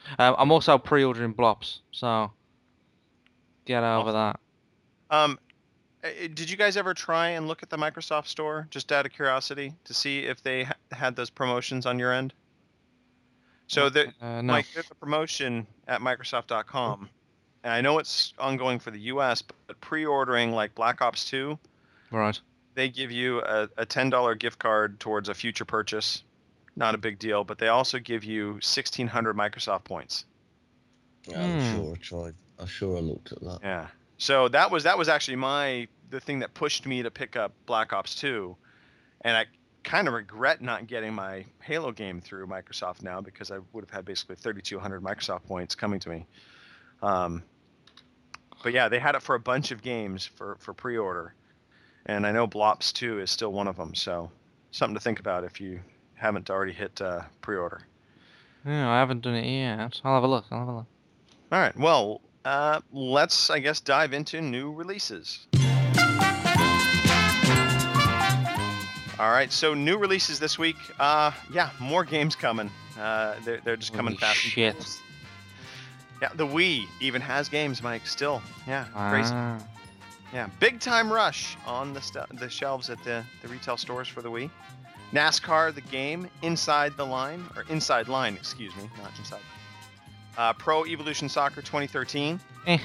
S2: I'm also pre-ordering Blops, so get over that.
S1: Did you guys ever try and look at the Microsoft Store, just out of curiosity, to see if they had those promotions on your end? So
S2: no.
S1: Mike, there's a promotion at Microsoft.com, and I know it's ongoing for the U.S., but pre-ordering like Black Ops 2,
S2: right?
S1: They give you a $10 gift card towards a future purchase. Not a big deal, but they also give you 1,600 Microsoft points.
S3: Yeah, I'm sure I tried. I'm sure I looked at that.
S1: Yeah. So that was actually the thing that pushed me to pick up Black Ops 2, and I kind of regret not getting my Halo game through Microsoft now, because I would have had basically 3,200 Microsoft points coming to me. But yeah, they had it for a bunch of games for pre-order, and I know Blops 2 is still one of them. So something to think about if you haven't already hit pre-order.
S2: Yeah, I haven't done it yet. I'll have a look. All
S1: right. Well, let's, I guess, dive into new releases. All right, so new releases this week. Yeah, more games coming. They're just coming fast.
S2: Shit.
S1: Yeah, the Wii even has games, Mike. Still, yeah, crazy. Yeah, Big Time Rush on the shelves at the retail stores for the Wii. NASCAR, the game, Inside Line, excuse me, not Inside. Pro Evolution Soccer 2013.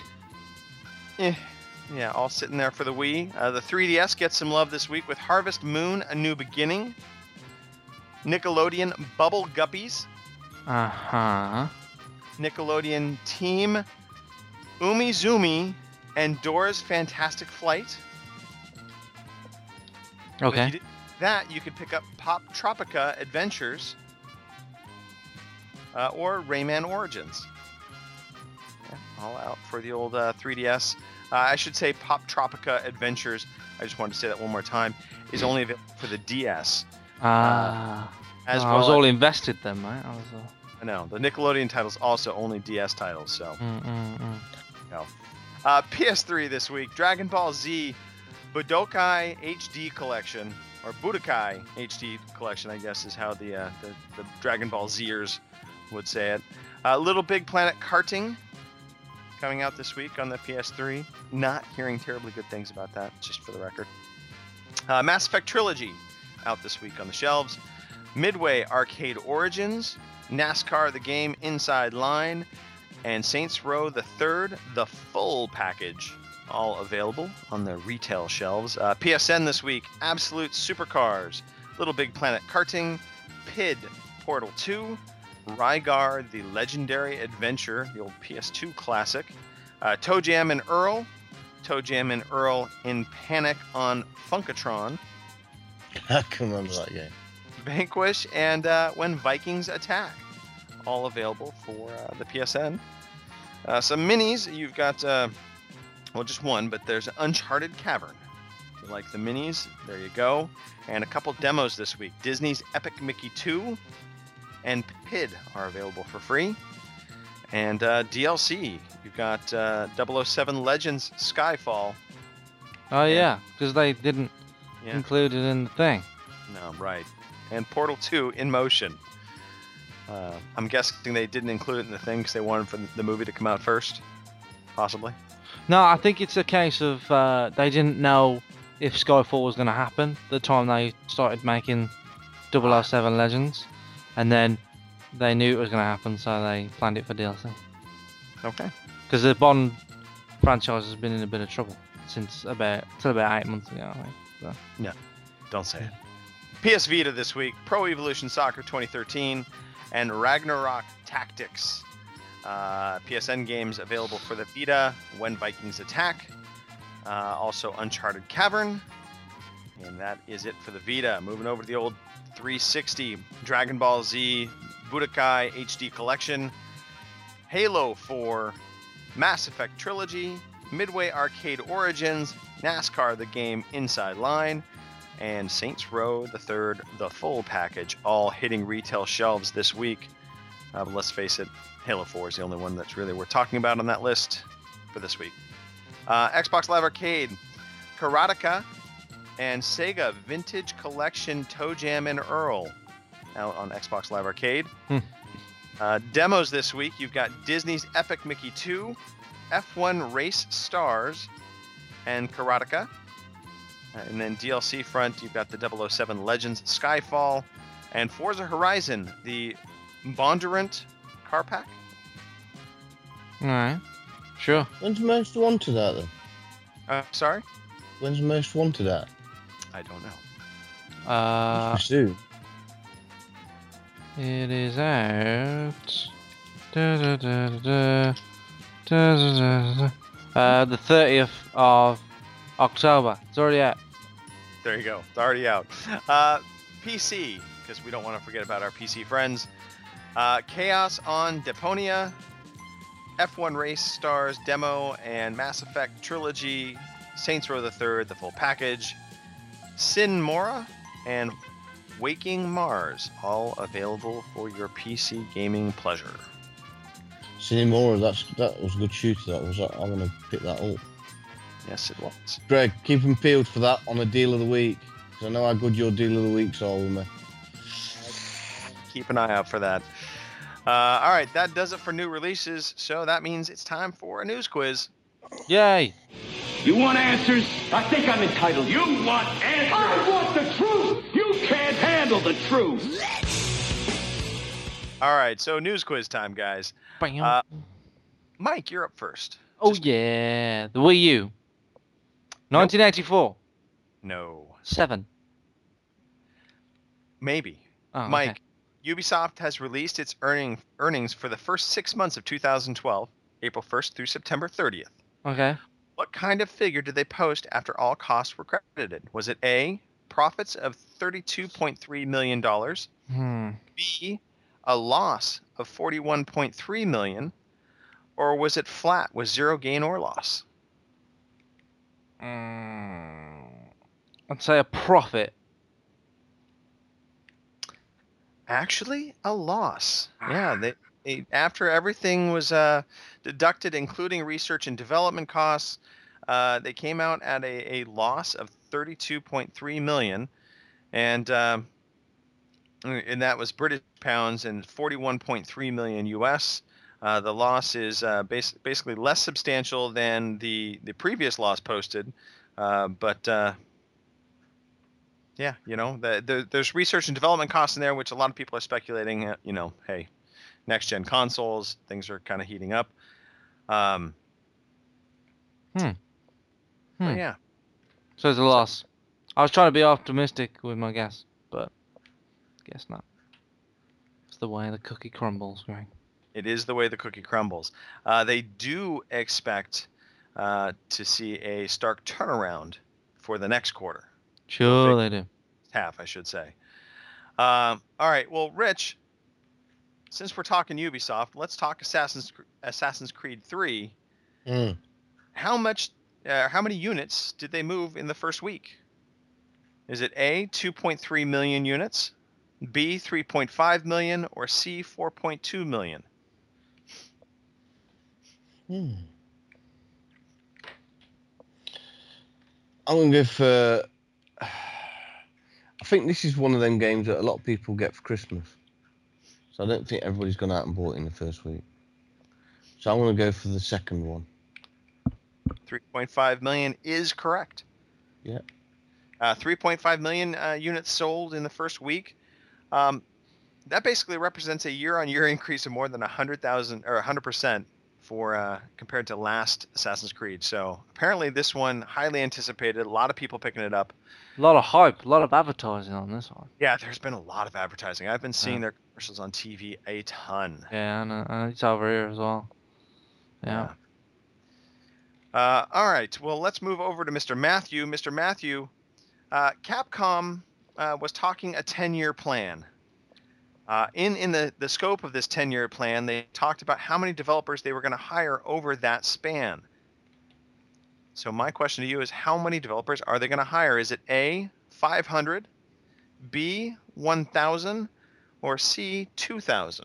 S1: Yeah, all sitting there for the Wii. The 3DS gets some love this week with Harvest Moon: A New Beginning. Nickelodeon Bubble Guppies. Nickelodeon Team Umizoomi and Dora's Fantastic Flight.
S2: Okay.
S1: If you did that, you could pick up Pop Tropica Adventures or Rayman Origins. Yeah, all out for the old 3DS. I should say Pop Tropica Adventures, I just wanted to say that one more time, is only available for the DS.
S2: I was all invested then, mate.
S1: I know. The Nickelodeon title's also only DS titles, so. No. PS3 this week, Dragon Ball Z Budokai HD Collection, or Budokai HD Collection, I guess is how the Dragon Ball Zers would say it. Little Big Planet Karting coming out this week on the PS3. Not hearing terribly good things about that, just for the record. Mass Effect Trilogy out this week on the shelves. Midway Arcade Origins, NASCAR the game Inside Line, and Saints Row the Third, the full package, all available on the retail shelves. PSN this week, Absolute Supercars, Little Big Planet Karting, PID Portal 2, Rygar the Legendary Adventure, the old PS2 classic, Toe Jam and Earl in Panic on Funkatron.
S3: I can remember that game.
S1: Vanquish and When Vikings Attack, all available for the PSN. Some minis, you've got, just one, but there's Uncharted Cavern. If you like the minis, there you go. And a couple demos this week. Disney's Epic Mickey 2 and PID are available for free. And DLC, you've got 007 Legends Skyfall.
S2: Oh, yeah, because they didn't include it in the thing.
S1: No, right. And Portal 2 in motion. I'm guessing they didn't include it in the thing because they wanted for the movie to come out first, possibly.
S2: No, I think it's a case of they didn't know if Skyfall was going to happen the time they started making 007 Legends, and then they knew it was going to happen, so they planned it for DLC.
S1: Okay.
S2: Because the Bond franchise has been in a bit of trouble since about 8 months ago, I think. So.
S1: Yeah, don't say it. PS Vita this week, Pro Evolution Soccer 2013, and Ragnarok Tactics. PSN games available for the Vita, When Vikings Attack, also Uncharted Cavern, and that is it for the Vita. Moving over to the old 360, Dragon Ball Z Budokai HD Collection, Halo 4, Mass Effect Trilogy, Midway Arcade Origins, NASCAR the game Inside Line, and Saints Row the Third, the full package, all hitting retail shelves this week. But let's face it, Halo 4 is the only one that's really worth talking about on that list for this week. Xbox Live Arcade, Karateka, and Sega Vintage Collection Toe Jam and Earl out on Xbox Live Arcade. Demos this week, you've got Disney's Epic Mickey 2, F1 Race Stars, and Karateka. And then DLC front, you've got the 007 Legends Skyfall, and Forza Horizon, the Bondurant car pack.
S2: All right. Sure.
S3: When's the most wanted at then?
S1: Sorry?
S3: When's the most wanted at?
S1: I don't know.
S3: Soon.
S2: It is out. The 30th of October. It's already out.
S1: There you go. It's already out. PC, because we don't want to forget about our PC friends. Chaos on Deponia, F1 Race Stars demo, and Mass Effect Trilogy, Saints Row the Third, the full package, Sin Mora, and Waking Mars, all available for your PC gaming pleasure.
S3: Sin Mora, that was a good shooter. I'm going to pick that up.
S1: Yes, it was.
S3: Greg, keep them peeled for that on a deal of the week. Because I know how good your deal of the weeks are with me.
S1: Keep an eye out for that. All right, that does it for new releases. So that means it's time for a news quiz.
S2: Yay!
S6: You want answers? I think I'm entitled. You want answers? I want the truth! You can't handle the truth!
S1: All right, so news quiz time, guys. Mike, you're up first.
S2: Oh, yeah. The Wii U. 1984.
S1: No.
S2: 7.
S1: Maybe.
S2: Oh,
S1: Mike,
S2: okay.
S1: Ubisoft has released its earnings for the first 6 months of 2012, April 1st through September 30th.
S2: Okay.
S1: What kind of figure did they post after all costs were credited? Was it A, profits of $32.3 million, B, a loss of $41.3 million, or was it flat with zero gain or loss?
S2: I'd say a profit.
S1: Actually, a loss. Yeah, they after everything was deducted, including research and development costs, they came out at a loss of $32.3 million, and that was British pounds and 41.3 million US. The loss is basically less substantial than the previous loss posted, but yeah, there's research and development costs in there, which a lot of people are speculating. Hey, next gen consoles, things are kind of heating up. But yeah.
S2: So it's a loss. I was trying to be optimistic with my guess, but guess not. It's the way the cookie crumbles, Greg.
S1: It is the way the cookie crumbles. They do expect to see a stark turnaround for the next quarter.
S2: Sure, they do.
S1: Half, I should say. All right. Well, Rich, since we're talking Ubisoft, let's talk Assassin's Creed 3. How many units did they move in the first week? Is it A, 2.3 million units, B, 3.5 million, or C, 4.2 million?
S3: I'm going to go for... I think this is one of them games that a lot of people get for Christmas. So I don't think everybody's gone out and bought it in the first week. So I'm going to go for the second one.
S1: 3.5 million is correct.
S3: Yeah.
S1: 3.5 million units sold in the first week. That basically represents a year-on-year increase of more than 100,000 or 100% for compared to last Assassin's Creed. So apparently this one highly anticipated. A lot of people picking it up.
S2: A lot of hype, a lot of advertising on this one.
S1: Yeah, there's been a lot of advertising. I've been seeing their commercials on TV a ton.
S2: Yeah, and it's over here as well. Yeah.
S1: All right. Well, let's move over to Mr. Matthew. Mr. Matthew, Capcom was talking a 10-year plan. In the scope of this 10-year plan, they talked about how many developers they were going to hire over that span. So my question to you is, how many developers are they going to hire? Is it A, 500, B, 1,000, or C, 2,000?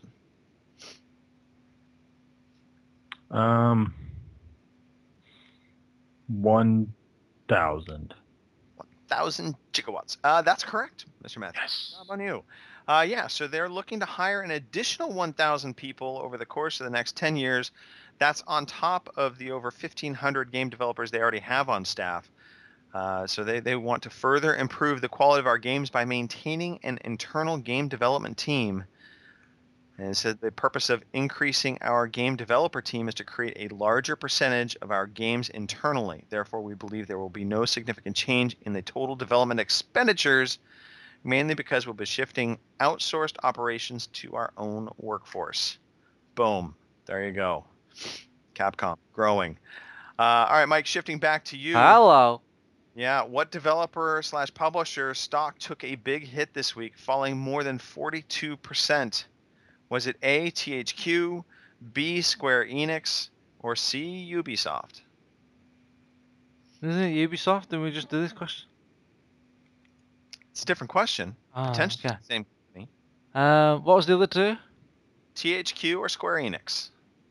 S4: 1,000.
S1: 1,000 gigawatts. That's correct, Mr. Matthews.
S4: Yes.
S1: Good job on you. Yeah, so they're looking to hire an additional 1,000 people over the course of the next 10 years. That's on top of the over 1,500 game developers they already have on staff. So they want to further improve the quality of our games by maintaining an internal game development team. And it said the purpose of increasing our game developer team is to create a larger percentage of our games internally. Therefore, we believe there will be no significant change in the total development expenditures, mainly because we'll be shifting outsourced operations to our own workforce. Boom. There you go. Capcom growing. All right, Mike, shifting back to you.
S2: Hello.
S1: Yeah, what developer/publisher stock took a big hit this week, falling more than 42%? Was it A, THQ, B, Square Enix, or C, Ubisoft?
S2: Isn't it Ubisoft? Didn't we just do this question?
S1: It's a different question. Potentially
S2: okay.
S1: the same company.
S2: What was the other two?
S1: THQ or Square Enix?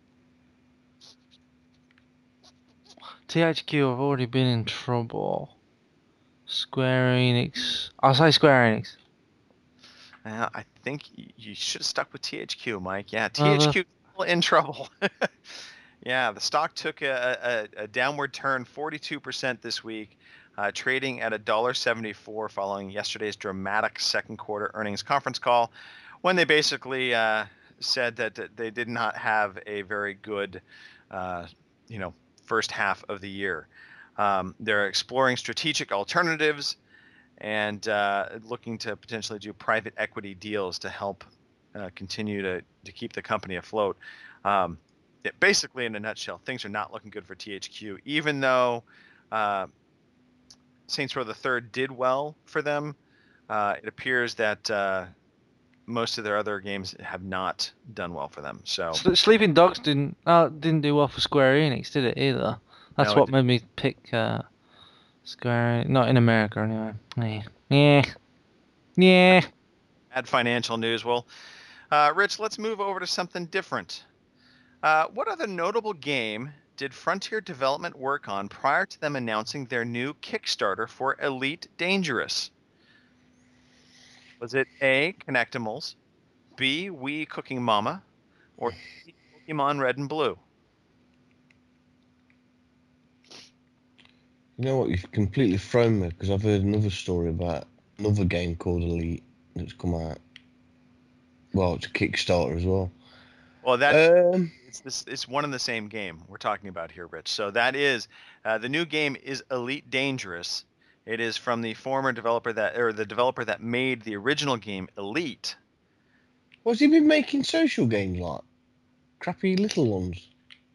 S2: THQ have already been in trouble. Square Enix. I'll say Square Enix.
S1: I think you should have stuck with THQ, Mike. Yeah, THQ still in trouble. Yeah, the stock took a downward turn, 42% this week, trading at $1.74 following yesterday's dramatic second quarter earnings conference call, when they basically said that they did not have a very good, first half of the year. They're exploring strategic alternatives and looking to potentially do private equity deals to help continue to keep the company afloat. Basically, in a nutshell, things are not looking good for THQ, even though Saints Row the Third did well for them. It appears that most of their other games have not done well for them. So
S2: Sleeping Dogs didn't do well for Square Enix, did it either? That's what made me pick Square. Not in America anyway. Yeah.
S1: Bad financial news. Well, Rich, let's move over to something different. What other notable game did Frontier Development work on prior to them announcing their new Kickstarter for Elite Dangerous? Was it A, Connectimals, B, Wii Cooking Mama, or C, Pokemon Red and Blue?
S3: You know what? You've completely thrown me, because I've heard another story about another game called Elite that's come out. Well, it's a Kickstarter as well.
S1: Well, it's one and the same game we're talking about here, Rich. So that is the new game is Elite Dangerous. It is from the former developer the developer that made the original game Elite.
S3: What's he been making social games like? Crappy little ones.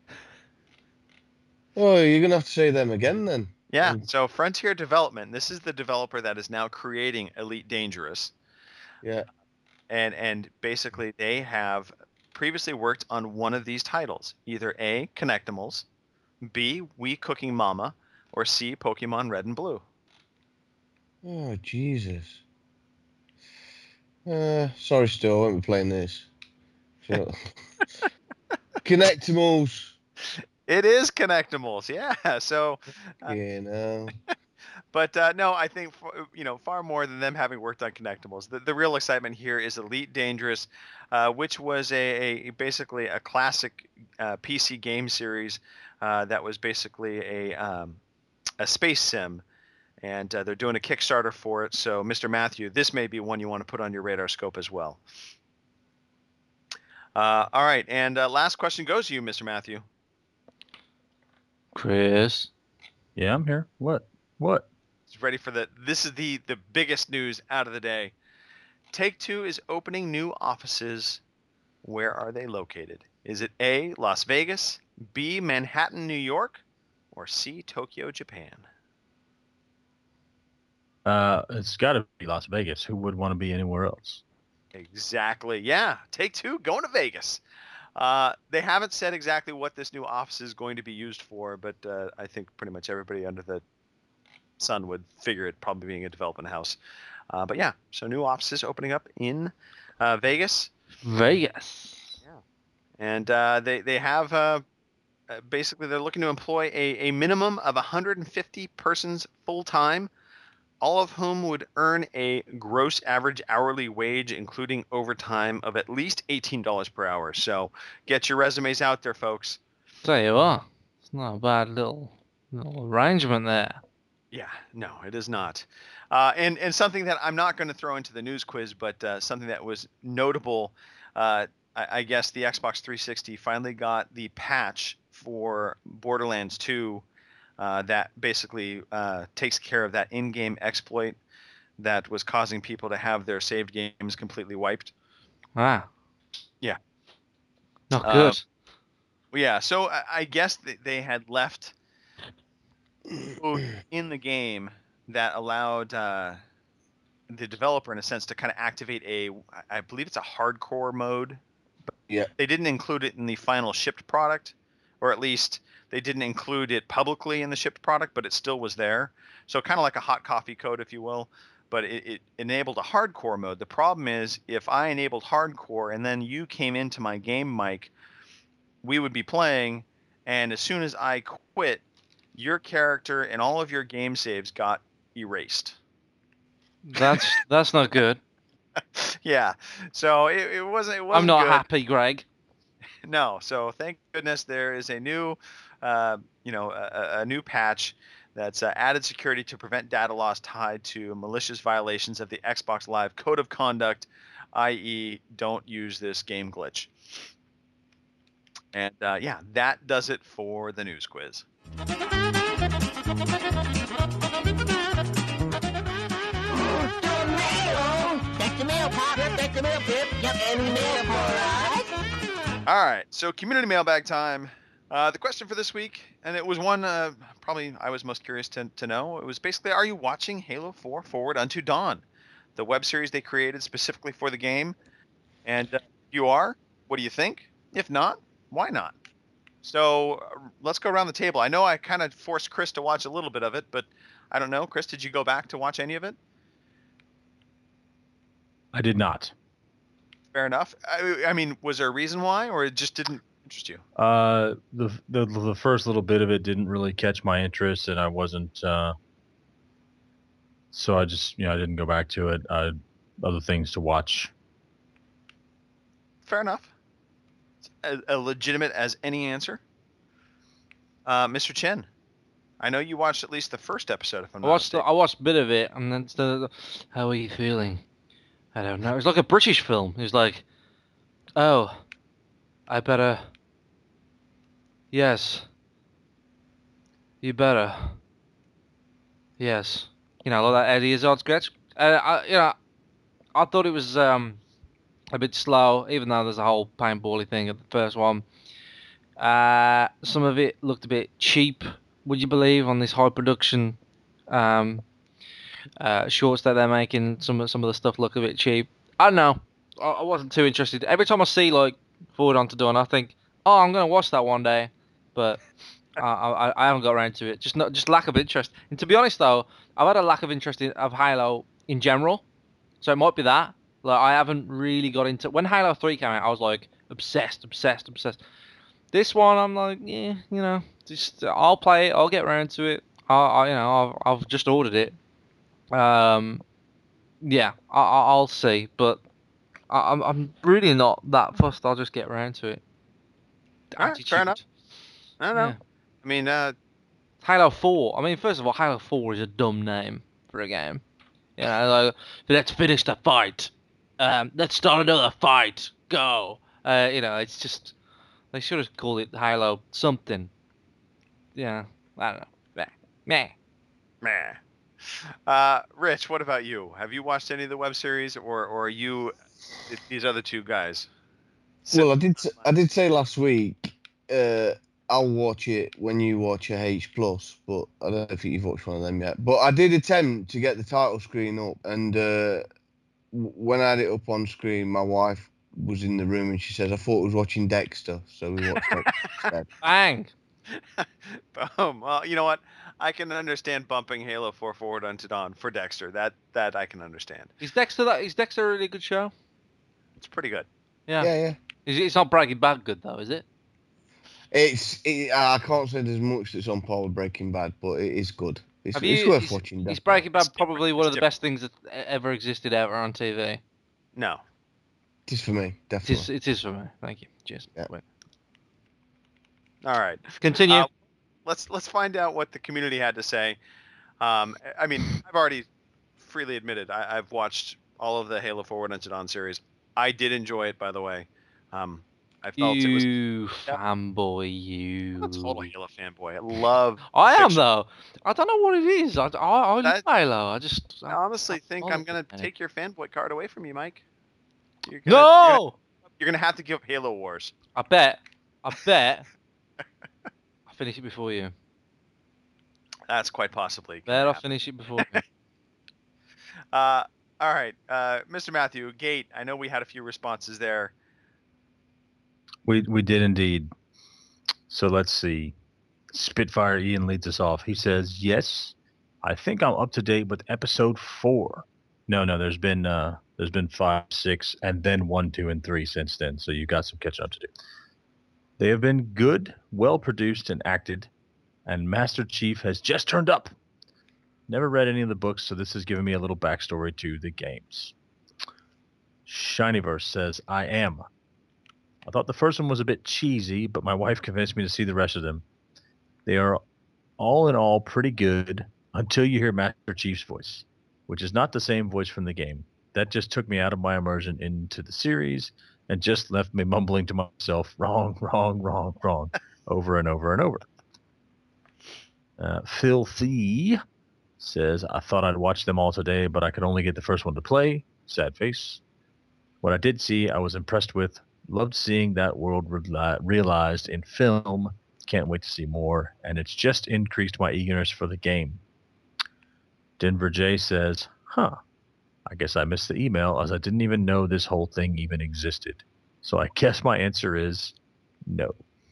S3: Oh, you're gonna have to say them again then.
S1: Yeah. So Frontier Development. This is the developer that is now creating Elite Dangerous.
S3: Yeah.
S1: And basically they have previously worked on one of these titles, either A, Connectimals, B, Wii Cooking Mama, or C, Pokemon Red and Blue.
S3: Oh, Jesus. Sorry, Stu, I won't be playing this. Connectimals.
S1: It is Connectimals, yeah. So, but no, I think far more than them having worked on Connectimals. The real excitement here is Elite Dangerous, which was basically a classic PC game series that was basically a space sim, and they're doing a Kickstarter for it. So, Mr. Matthew, this may be one you want to put on your radar scope as well. All right, and last question goes to you, Mr. Matthew.
S2: Chris.
S4: Yeah, I'm here. What?
S1: Ready for this is the biggest news out of the day. Take-Two is opening new offices. Where are they located? Is it A, Las Vegas, B, Manhattan, New York, or C, Tokyo, Japan?
S4: It's got to be Las Vegas. Who would want to be anywhere else?
S1: Exactly. Yeah, Take-Two going to Vegas. They haven't said exactly what this new office is going to be used for, but I think pretty much everybody under the sun would figure it probably being a development house. But yeah, so new offices opening up in Vegas.
S2: Vegas.
S1: Yeah. And they have basically they're looking to employ a minimum of 150 persons full time all of whom would earn a gross average hourly wage, including overtime, of at least $18 per hour. So get your resumes out there, folks.
S2: Tell you what, it's not a bad little arrangement there.
S1: Yeah, no, it is not. And something that I'm not going to throw into the news quiz, but something that was notable, I guess the Xbox 360 finally got the patch for Borderlands 2 that basically takes care of that in-game exploit that was causing people to have their saved games completely wiped.
S2: Ah.
S1: Yeah.
S2: Not good.
S1: Yeah, so I guess they had left in the game that allowed the developer, in a sense, to kind of activate I believe it's a hardcore mode. But
S3: yeah.
S1: They didn't include it in the final shipped product, or at least they didn't include it publicly in the shipped product, but it still was there. So kind of like a hot coffee code, if you will. But it enabled a hardcore mode. The problem is, if I enabled hardcore and then you came into my game, Mike, we would be playing, and as soon as I quit, your character and all of your game saves got erased.
S2: That's not good.
S1: Yeah. So it wasn't.
S2: I'm not
S1: good.
S2: happy, Greg.
S1: No. So thank goodness there is a new, a new patch that's added security to prevent data loss tied to malicious violations of the Xbox Live Code of Conduct, i.e., don't use this game glitch. And yeah, that does it for the news quiz. All right, so community mailbag time. The question for this week, and it was one probably I was most curious to know. It was basically, are you watching Halo 4 Forward Unto Dawn, the web series they created specifically for the game? And if you are, what do you think? If not, why not? So let's go around the table. I know I kind of forced Chris to watch a little bit of it, but I don't know. Chris, did you go back to watch any of it?
S4: I did not.
S1: Fair enough. I mean, was there a reason why, or it just didn't interest you?
S4: The first little bit of it didn't really catch my interest, and I wasn't. So I just I didn't go back to it. Other things to watch.
S1: Fair enough. It's a legitimate as any answer. Mr. Chen, I know you watched at least the first episode. If I'm not mistaken.
S2: I watched a bit of it, and then how are you feeling? I don't know. It's like a British film. It's like, oh, I better. Yes. You better. Yes. Like that Eddie Izzard sketch. I thought it was a bit slow, even though there's a whole paintbally thing at the first one. Some of it looked a bit cheap, would you believe, on this high production shorts that they're making. Some of the stuff looked a bit cheap. I don't know. I wasn't too interested. Every time I see like Forward Unto Dawn, I think, oh, I'm gonna watch that one day, but I haven't got around to it. Just lack of interest. And to be honest though, I've had a lack of interest of Halo in general, so it might be that. Like I haven't really got into. When Halo 3 came out, I was like obsessed. This one, I'm like, yeah, just I'll play it. I'll get around to it. I've just ordered it. Yeah, I'll see, but I'm really not that fussed. I'll just get around to it.
S1: Right, fair enough. I don't know. Yeah. I mean,
S2: Halo 4. I mean, first of all, Halo 4 is a dumb name for a game. Like, let's finish the fight. Let's start another fight. Go. It's just they should have called it Halo something. Yeah, I don't know. Meh.
S1: Rich, what about you? Have you watched any of the web series, or are you these other two guys?
S3: Well, I did say last week I'll watch it when you watch a H+, but I don't think you've watched one of them yet. But I did attempt to get the title screen up, and when I had it up on screen, my wife was in the room and she says, I thought I was watching Dexter, so we watched Dexter instead.
S2: Bang!
S1: Boom. Well, you know what? I can understand bumping Halo 4 Forward Unto Dawn for Dexter. That I can understand.
S2: Is Dexter a really good show?
S1: It's pretty good.
S3: Yeah.
S2: It's not Breaking Bad good though, is it?
S3: I can't say there's much that's on par with Breaking Bad, but it is good. It's worth watching.
S2: Is Breaking Bad probably one of the best things that ever existed ever on TV?
S1: No.
S3: It is for me, definitely.
S2: It is for me. Thank you. Cheers.
S3: Yeah.
S1: All right.
S2: Continue.
S1: Let's find out what the community had to say. I mean, I've already freely admitted I've watched all of the Halo Forward Until Dawn series. I did enjoy it, by the way. I felt it was
S2: fanboy. You.
S1: I'm a total Halo fanboy. I love.
S2: I am though. I don't know what it is. I love Halo. I
S1: honestly think I'm gonna take your fanboy card away from you, Mike. You're gonna have to give up Halo Wars.
S2: I bet. I'll finish it before you.
S1: That's quite possibly.
S2: I'll finish it before you.
S1: All right, Mr. Matthew Gate. I know we had a few responses there.
S4: We did indeed. So let's see. Spitfire Ian leads us off. He says, "Yes, I think I'm up to date with episode 4." No, there's been 5, 6, and then 1, 2, and 3 since then. So you got some catching up to do. They have been good, well produced, and acted. And Master Chief has just turned up. Never read any of the books, so this has given me a little backstory to the games. Shinyverse says, "I am. I thought the first one was a bit cheesy, but my wife convinced me to see the rest of them. They are all in all pretty good until you hear Master Chief's voice, which is not the same voice from the game. That just took me out of my immersion into the series and just left me mumbling to myself, wrong, over and over and over." Filthy says, "I thought I'd watch them all today, but I could only get the first one to play. Sad face. What I did see, I was impressed with. Loved seeing that world realized in film. Can't wait to see more, and it's just increased my eagerness for the game." Denver J says, "I guess I missed the email as I didn't even know this whole thing even existed. So I guess my answer is no."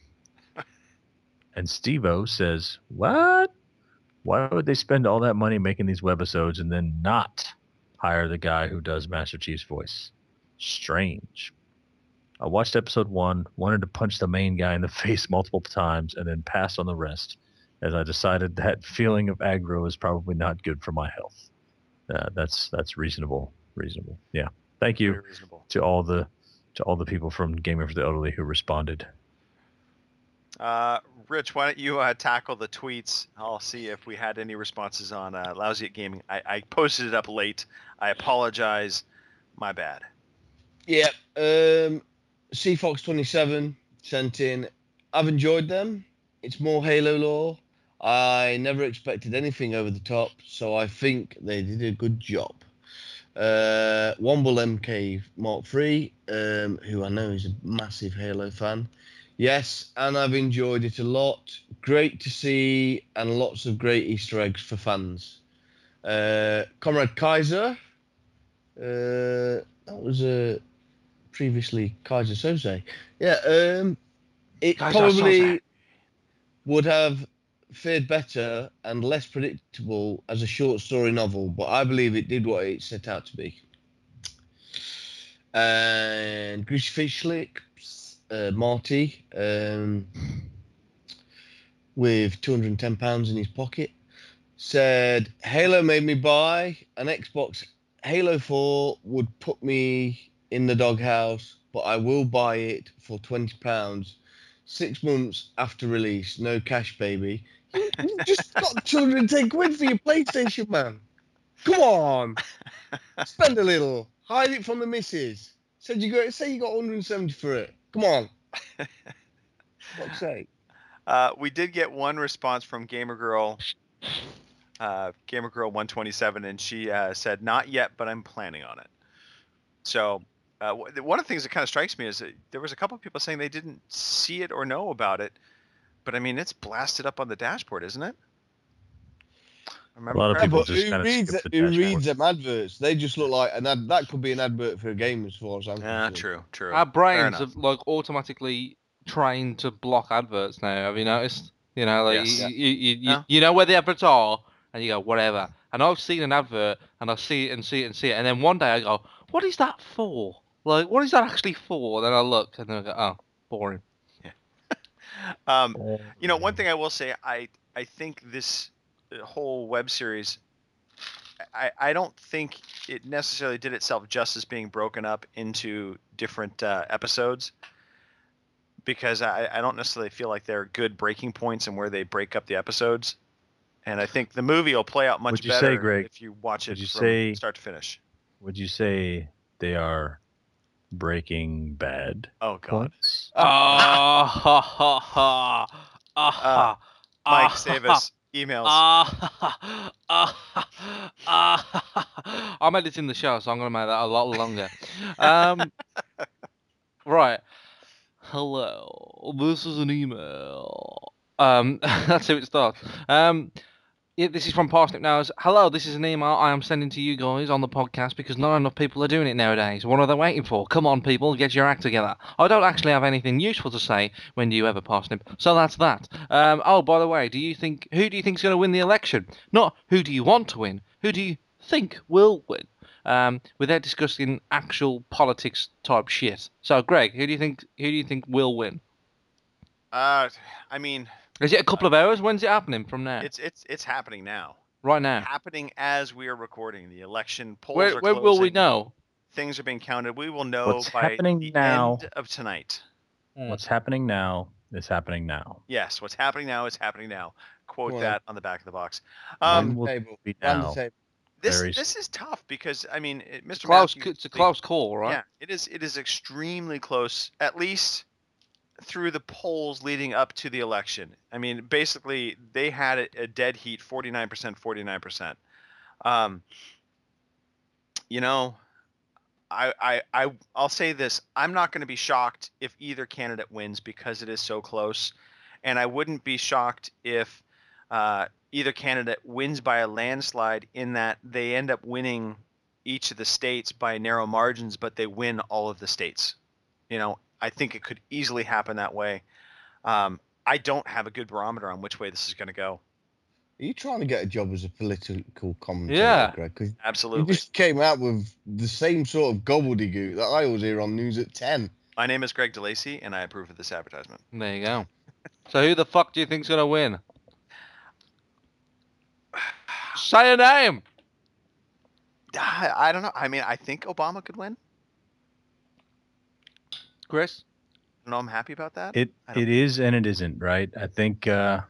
S4: And Steve-O says, "What? Why would they spend all that money making these webisodes and then not hire the guy who does Master Chief's voice? Strange. I watched episode 1, wanted to punch the main guy in the face multiple times, and then passed on the rest, as I decided that feeling of aggro is probably not good for my health." That's reasonable. Yeah. Thank you to all the people from Gaming for the Elderly who responded.
S1: Rich, why don't you tackle the tweets? I'll see if we had any responses on Lousy at Gaming. I posted it up late. I apologize. My bad.
S3: Yeah. CFox27 sent in, "I've enjoyed them. It's more Halo lore. I never expected anything over the top, so I think they did a good job." Womble MK Mark III, who I know is a massive Halo fan. "Yes, and I've enjoyed it a lot. Great to see, and lots of great Easter eggs for fans." Comrade Kaiser, that was previously Kaiser Soze. Yeah, it
S2: Kaiser
S3: probably
S2: Soze
S3: would have fared better and less predictable as a short story novel, but I believe it did what it set out to be. And Greasy Fish Slick, Marty, with £210 in his pocket, said, "Halo made me buy an Xbox. Halo 4 would put me in the doghouse, but I will buy it for £20, 6 months after release. No cash, baby." You just got 210 quid for your PlayStation, man. Come on. Spend a little. Hide it from the missus. Say you got 170 for it. Come on. Fuck's sake.
S1: We did get one response from Gamer Girl 127, and she said, "Not yet, but I'm planning on it." So one of the things that kind of strikes me is that there was a couple of people saying they didn't see it or know about it, but I mean, it's blasted up on the dashboard, isn't it?
S4: A lot of people just
S3: who
S4: kind of
S3: reads them adverts? They just look like an ad. That could be an advert for a game, as far as I'm concerned.
S1: True.
S2: Our brains are like automatically trained to block adverts now. Have you noticed? You know, like
S1: yes.
S2: you know where the adverts are, and you go whatever. And I've seen an advert, and I see it, and then one day I go, "What is that for? Like, what is that actually for?" Then I look, and then I go, "Oh, boring."
S1: You know, one thing I will say, I think this whole web series, I don't think it necessarily did itself justice being broken up into different episodes, because I don't necessarily feel like there are good breaking points in where they break up the episodes. And I think the movie will play out much better
S4: say, Greg,
S1: if you watch it from start to finish.
S4: Would you say they are Breaking Bad?
S1: Oh, God.
S4: Points?
S1: Mike, save us. Emails.
S2: I'm editing the show, so I'm going to make that a lot longer. Right. Hello. This is an email. That's how it starts. Yeah, this is from Parsnip Now. Hello, this is an email I am sending to you guys on the podcast because not enough people are doing it nowadays. What are they waiting for? Come on, people, get your act together. I don't actually have anything useful to say. When do you ever, Parsnip? So that's that. Oh, by the way, who do you think is going to win the election? Not who do you want to win. Who do you think will win? Without discussing actual politics type shit. So, Greg, who do you think will win?
S1: I mean,
S2: is it a couple of hours? When's it happening from now?
S1: It's happening now.
S2: Right now.
S1: Happening as we are recording. The election polls are
S2: closing. Where will we know?
S1: Things are being counted. We will know by the end of tonight.
S4: What's happening now is happening now.
S1: Yes, what's happening now is happening now. Quote that on the back of the box. This is tough because I mean, Mr.
S2: Matthews, it's a close call, right?
S1: Yeah, it is. It is extremely close. At least through the polls leading up to the election. I mean, basically, they had a dead heat, 49%, 49%. You know, I'll say this. I'm not going to be shocked if either candidate wins because it is so close. And I wouldn't be shocked if either candidate wins by a landslide, in that they end up winning each of the states by narrow margins, but they win all of the states. You know, I think it could easily happen that way. I don't have a good barometer on which way this is going to go.
S3: Are you trying to get a job as a political commentator,
S2: yeah,
S3: Greg? 'Cause
S1: absolutely.
S3: You just came out with the same sort of gobbledygook that I always hear on News at 10.
S1: My name is Greg DeLacy, and I approve of this advertisement.
S2: There you go. So who the fuck do you think's going to win? Say a name.
S1: I don't know. I mean, I think Obama could win.
S2: Chris?
S1: I don't know. I'm happy about that.
S4: It is and it isn't, right? I think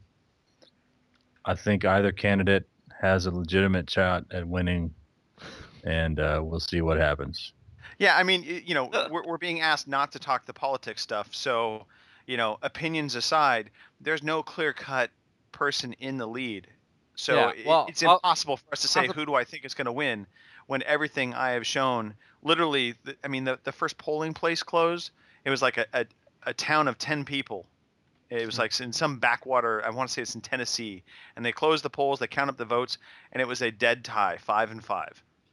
S4: either candidate has a legitimate shot at winning, and we'll see what happens.
S1: Yeah, I mean, you know, we're being asked not to talk the politics stuff. So, you know, opinions aside, there's no clear-cut person in the lead. So it's impossible for us to say who do I think is going to win when everything I have shown, literally, I mean, the first polling place closed. It was like a town of 10 people. It was like in some backwater. I want to say it's in Tennessee, and they closed the polls. They count up the votes, and it was a dead tie, 5-5.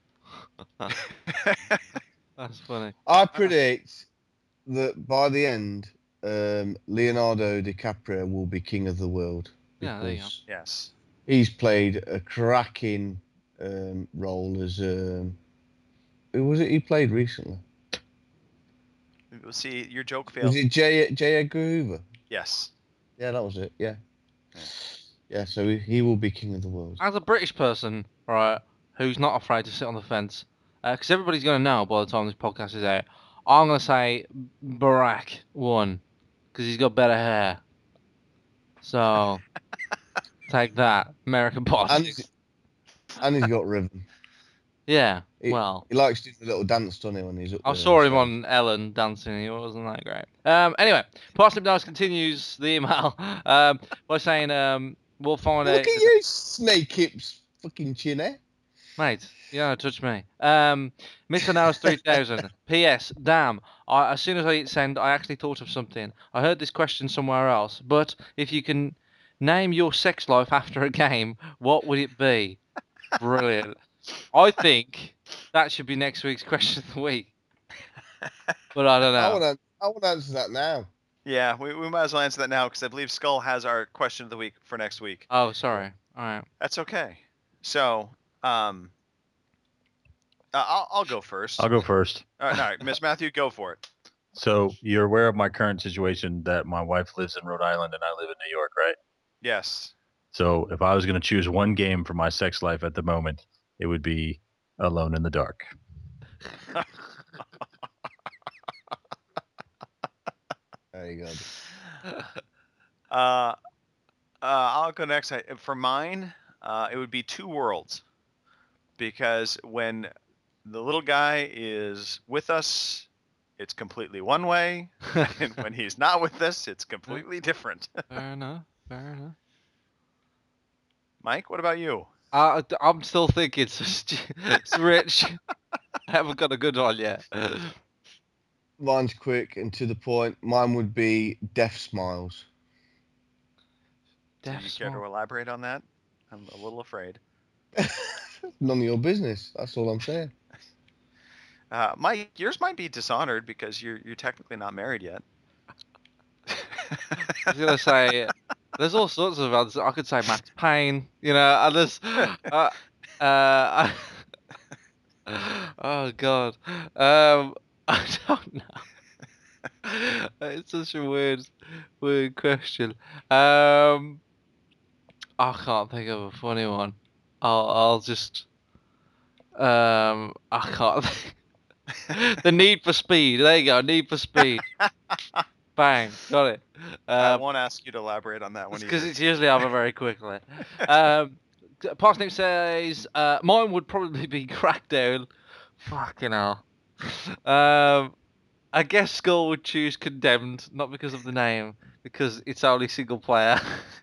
S2: That's funny.
S3: I predict that by the end, Leonardo DiCaprio will be king of the world.
S2: Yeah, there you go.
S1: Yes.
S3: He's played a cracking role as who was it he played recently?
S1: We'll see. Your joke failed.
S3: Was it J. Edgar Hoover?
S1: Yes.
S3: Yeah, that was it. Yeah. Yeah. So he will be king of the world.
S2: As a British person, right, who's not afraid to sit on the fence, because everybody's going to know by the time this podcast is out, I'm going to say Barack won because he's got better hair. So take that, American politics.
S3: And he's got rhythm.
S2: Yeah,
S3: he likes doing a little dance, doesn't he, when he's up there?
S2: I saw him on Ellen dancing. It wasn't that great. Anyway, Parsnip Dice continues the email by saying we'll find out.
S3: Look at you, snake hips, fucking chin, eh?
S2: Mate, you don't touch me. Mr. Now's 3000. P.S. Damn. As soon as I hit send, I actually thought of something. I heard this question somewhere else, but if you can name your sex life after a game, what would it be? Brilliant. I think that should be next week's question of the week. But I don't know.
S3: I want to answer that now.
S1: Yeah, we might as well answer that now because I believe Skull has our question of the week for next week.
S2: Oh, sorry. All right.
S1: That's okay. So, I'll go first.
S4: I'll go first.
S1: All right, Miss Matthew, go for it.
S4: So you're aware of my current situation that my wife lives in Rhode Island and I live in New York, right?
S1: Yes.
S4: So if I was going to choose one game for my sex life at the moment, it would be Alone in the Dark.
S3: There you
S1: go. I'll go next. For mine, it would be Two Worlds, because when the little guy is with us, it's completely one way, and when he's not with us, it's completely different.
S2: Fair enough. Fair enough.
S1: Mike, what about you?
S2: I'm still thinking. It's Rich. I haven't got a good one yet.
S3: Mine's quick and to the point. Mine would be Deaf Smiles.
S1: Do you care to elaborate on that? I'm a little afraid.
S3: None of your business. That's all I'm saying.
S1: Mike, yours might be Dishonored because you're technically not married yet.
S2: I was gonna say, there's all sorts of others. I could say Max Payne, and there's, oh God, I don't know. It's such a weird question. I can't think of a funny one. I'll just, I can't think. The Need for Speed. There you go. Need for Speed. Bang. Got it.
S1: I won't ask you to elaborate on that one
S2: because it's usually over very quickly. Parsnip says, mine would probably be Crackdown. Fucking hell. I guess Skull would choose Condemned, not because of the name, because it's only single player.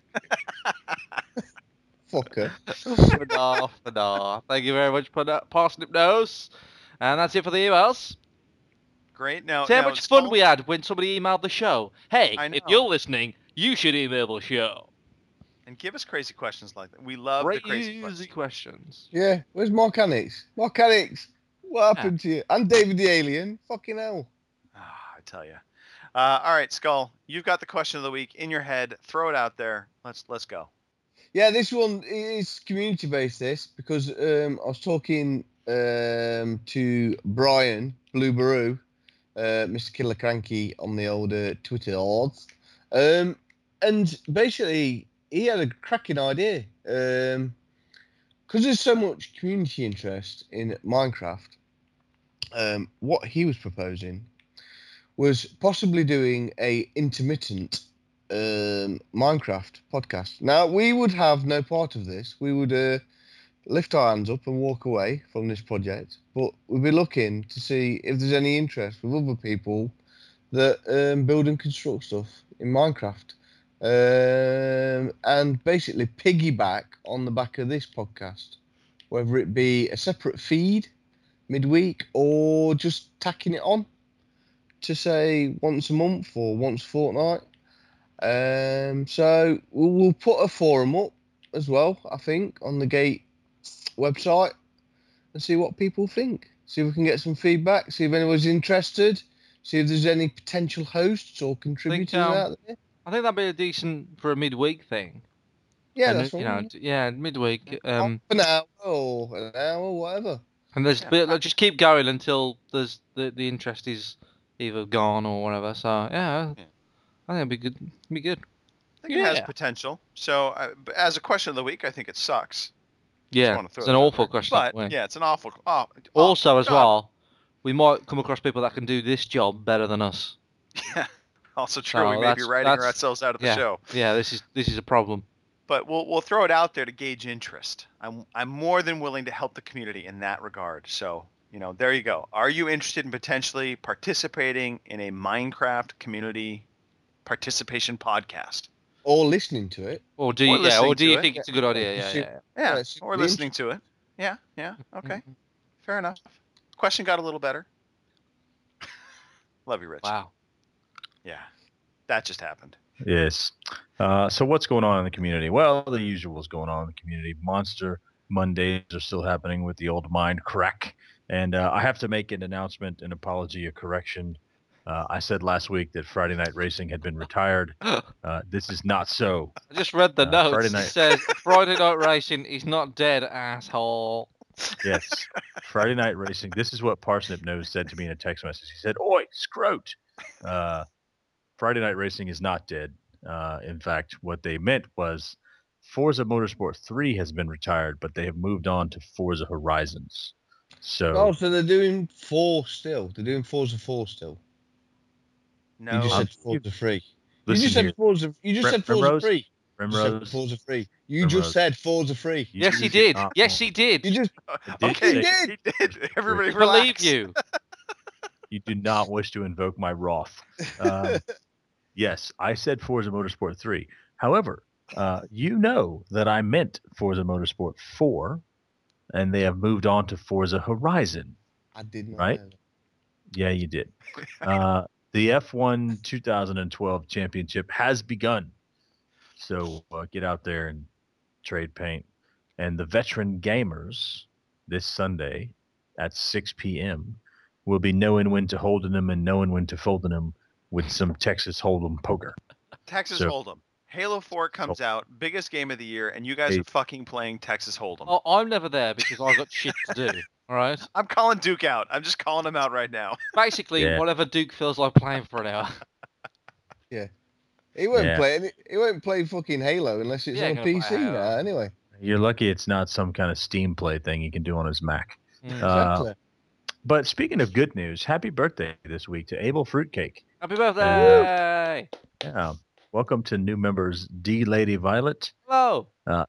S3: Fucker.
S2: Fadar. Thank you very much, Parsnip Nose. And that's it for the emails.
S1: Great. Now,
S2: see how much fun we had when somebody emailed the show. Hey, if you're listening, you should email the show.
S1: And give us crazy questions like that. We love the crazy questions.
S3: Yeah. Where's Marcanix? Marcanix. What happened to you? And David the Alien. Fucking hell.
S1: I tell you. All right, Skull. You've got the question of the week in your head. Throw it out there. Let's go.
S3: Yeah, this one is community based. This because I was talking to Brian Blue Baru, Mr. Killer Cranky on the old Twitter odds, and basically he had a cracking idea because there's so much community interest in Minecraft. What he was proposing was possibly doing a intermittent Minecraft podcast. Now we would have no part of this. We would lift our hands up and walk away from this project, but we'll be looking to see if there's any interest with other people that build and construct stuff in Minecraft, and basically piggyback on the back of this podcast, whether it be a separate feed midweek or just tacking it on to say once a month or once a fortnight. So we'll put a forum up as well, I think, on the Gate website and see what people think. See if we can get some feedback, see if anyone's interested, see if there's any potential hosts or contributors out there.
S2: I think that'd be a decent for a midweek thing.
S3: Yeah, that's right.
S2: Yeah, midweek.
S3: Half an hour or an hour, whatever.
S2: And just keep going until there's the interest is either gone or whatever. So I think it'd be good. Be good.
S1: I think it has potential. So as a question of the week, I think it sucks.
S2: Yeah, it's an awful question.
S1: But yeah, it's an awful.
S2: Also, as well, we might come across people that can do this job better than us.
S1: Yeah, also true. We may be writing ourselves out of the show.
S2: Yeah, this is a problem.
S1: But we'll throw it out there to gauge interest. I'm more than willing to help the community in that regard. So there you go. Are you interested in potentially participating in a Minecraft community participation podcast?
S3: Or listening to it.
S2: Or do you think it's a good idea?
S1: Yeah. Or listening to it. Yeah. Okay. Fair enough. Question got a little better. Love you, Rich.
S2: Wow.
S1: Yeah. That just happened.
S4: Yes. So what's going on in the community? Well, the usual is going on in the community. Monster Mondays are still happening with the old Mind Crack. And I have to make an announcement, an apology, a correction. I said last week that Friday Night Racing had been retired. This is not so.
S2: I just read the notes. It says Friday Night Racing is not dead, asshole.
S4: Yes. Friday Night Racing. This is what Parsnip Nose said to me in a text message. He said, "Oi, scrote." Friday Night Racing is not dead. In fact, what they meant was Forza Motorsport 3 has been retired, but they have moved on to Forza Horizons.
S3: So they're doing 4 still. They're doing Forza 4 still.
S1: No.
S3: You just said Forza 3. You just
S4: Listen
S3: said Forza. You just said Forza 3.
S4: Primrose.
S3: Forza 3. You just said Forza 3.
S2: Yes, he did. Yes, he did.
S3: You just
S1: Okay,
S3: he did.
S1: He did. Everybody
S2: Believe
S1: relax.
S2: you.
S4: You do not wish to invoke my wrath. Yes, I said Forza Motorsport 3. However, you know that I meant Forza Motorsport 4, and they have moved on to Forza Horizon.
S3: I did not
S4: right?
S3: know that.
S4: Yeah, you did. The F1 2012 championship has begun. So get out there and trade paint. And the veteran gamers this Sunday at 6 p.m. will be knowing when to holding them and knowing when to folding them with some Texas Hold'em poker.
S1: Texas Hold'em. Halo 4 comes out, biggest game of the year, and you guys are fucking playing Texas Hold'em.
S2: Oh, I'm never there because I've got shit to do. All right.
S1: I'm calling Duke out. I'm just calling him out right now.
S2: Basically, whatever Duke feels like playing for an hour.
S3: Yeah. He won't play. He won't play fucking Halo unless it's on a PC now. Anyway.
S4: You're lucky it's not some kind of Steam Play thing he can do on his Mac.
S3: Exactly.
S4: But speaking of good news, happy birthday this week to Abel Fruitcake.
S2: Happy birthday!
S4: Yeah. Welcome to new members D Lady Violet.
S2: Hello.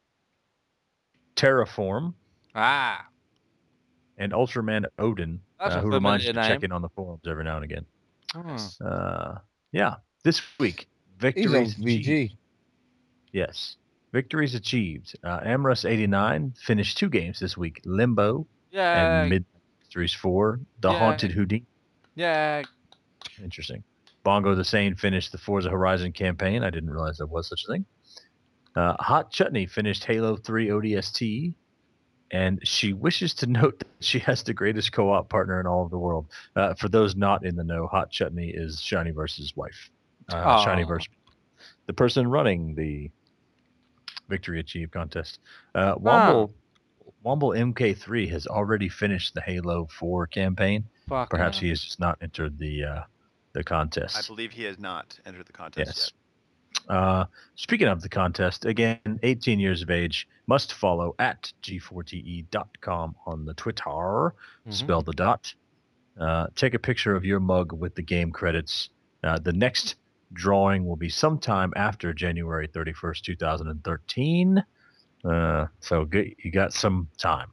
S4: Terraform.
S2: Ah.
S4: And Ultraman Odin, who reminds you to check in on the forums every now and again. Yeah. This week, victories
S3: VG.
S4: Yes. Victories achieved. Amorous89 finished 2 games this week. Limbo and Midnight Mysteries 4. The Haunted Houdini.
S2: Yeah.
S4: Interesting. Bongo the Sane finished the Forza Horizon campaign. I didn't realize there was such a thing. Hot Chutney finished Halo 3 ODST. And she wishes to note that she has the greatest co-op partner in all of the world. For those not in the know, Hot Chutney is Shinyverse's wife. Shinyverse, the person running the Victory Achieved contest. Womble MK3 has already finished the Halo 4 campaign. Perhaps he has just not entered the contest.
S1: I believe he has not entered the contest yet.
S4: Speaking of the contest, again, 18 years of age, must follow at g4te.com on the Twitter, spell the dot. Take a picture of your mug with the game credits. The next drawing will be sometime after January 31st, 2013. So you got some time.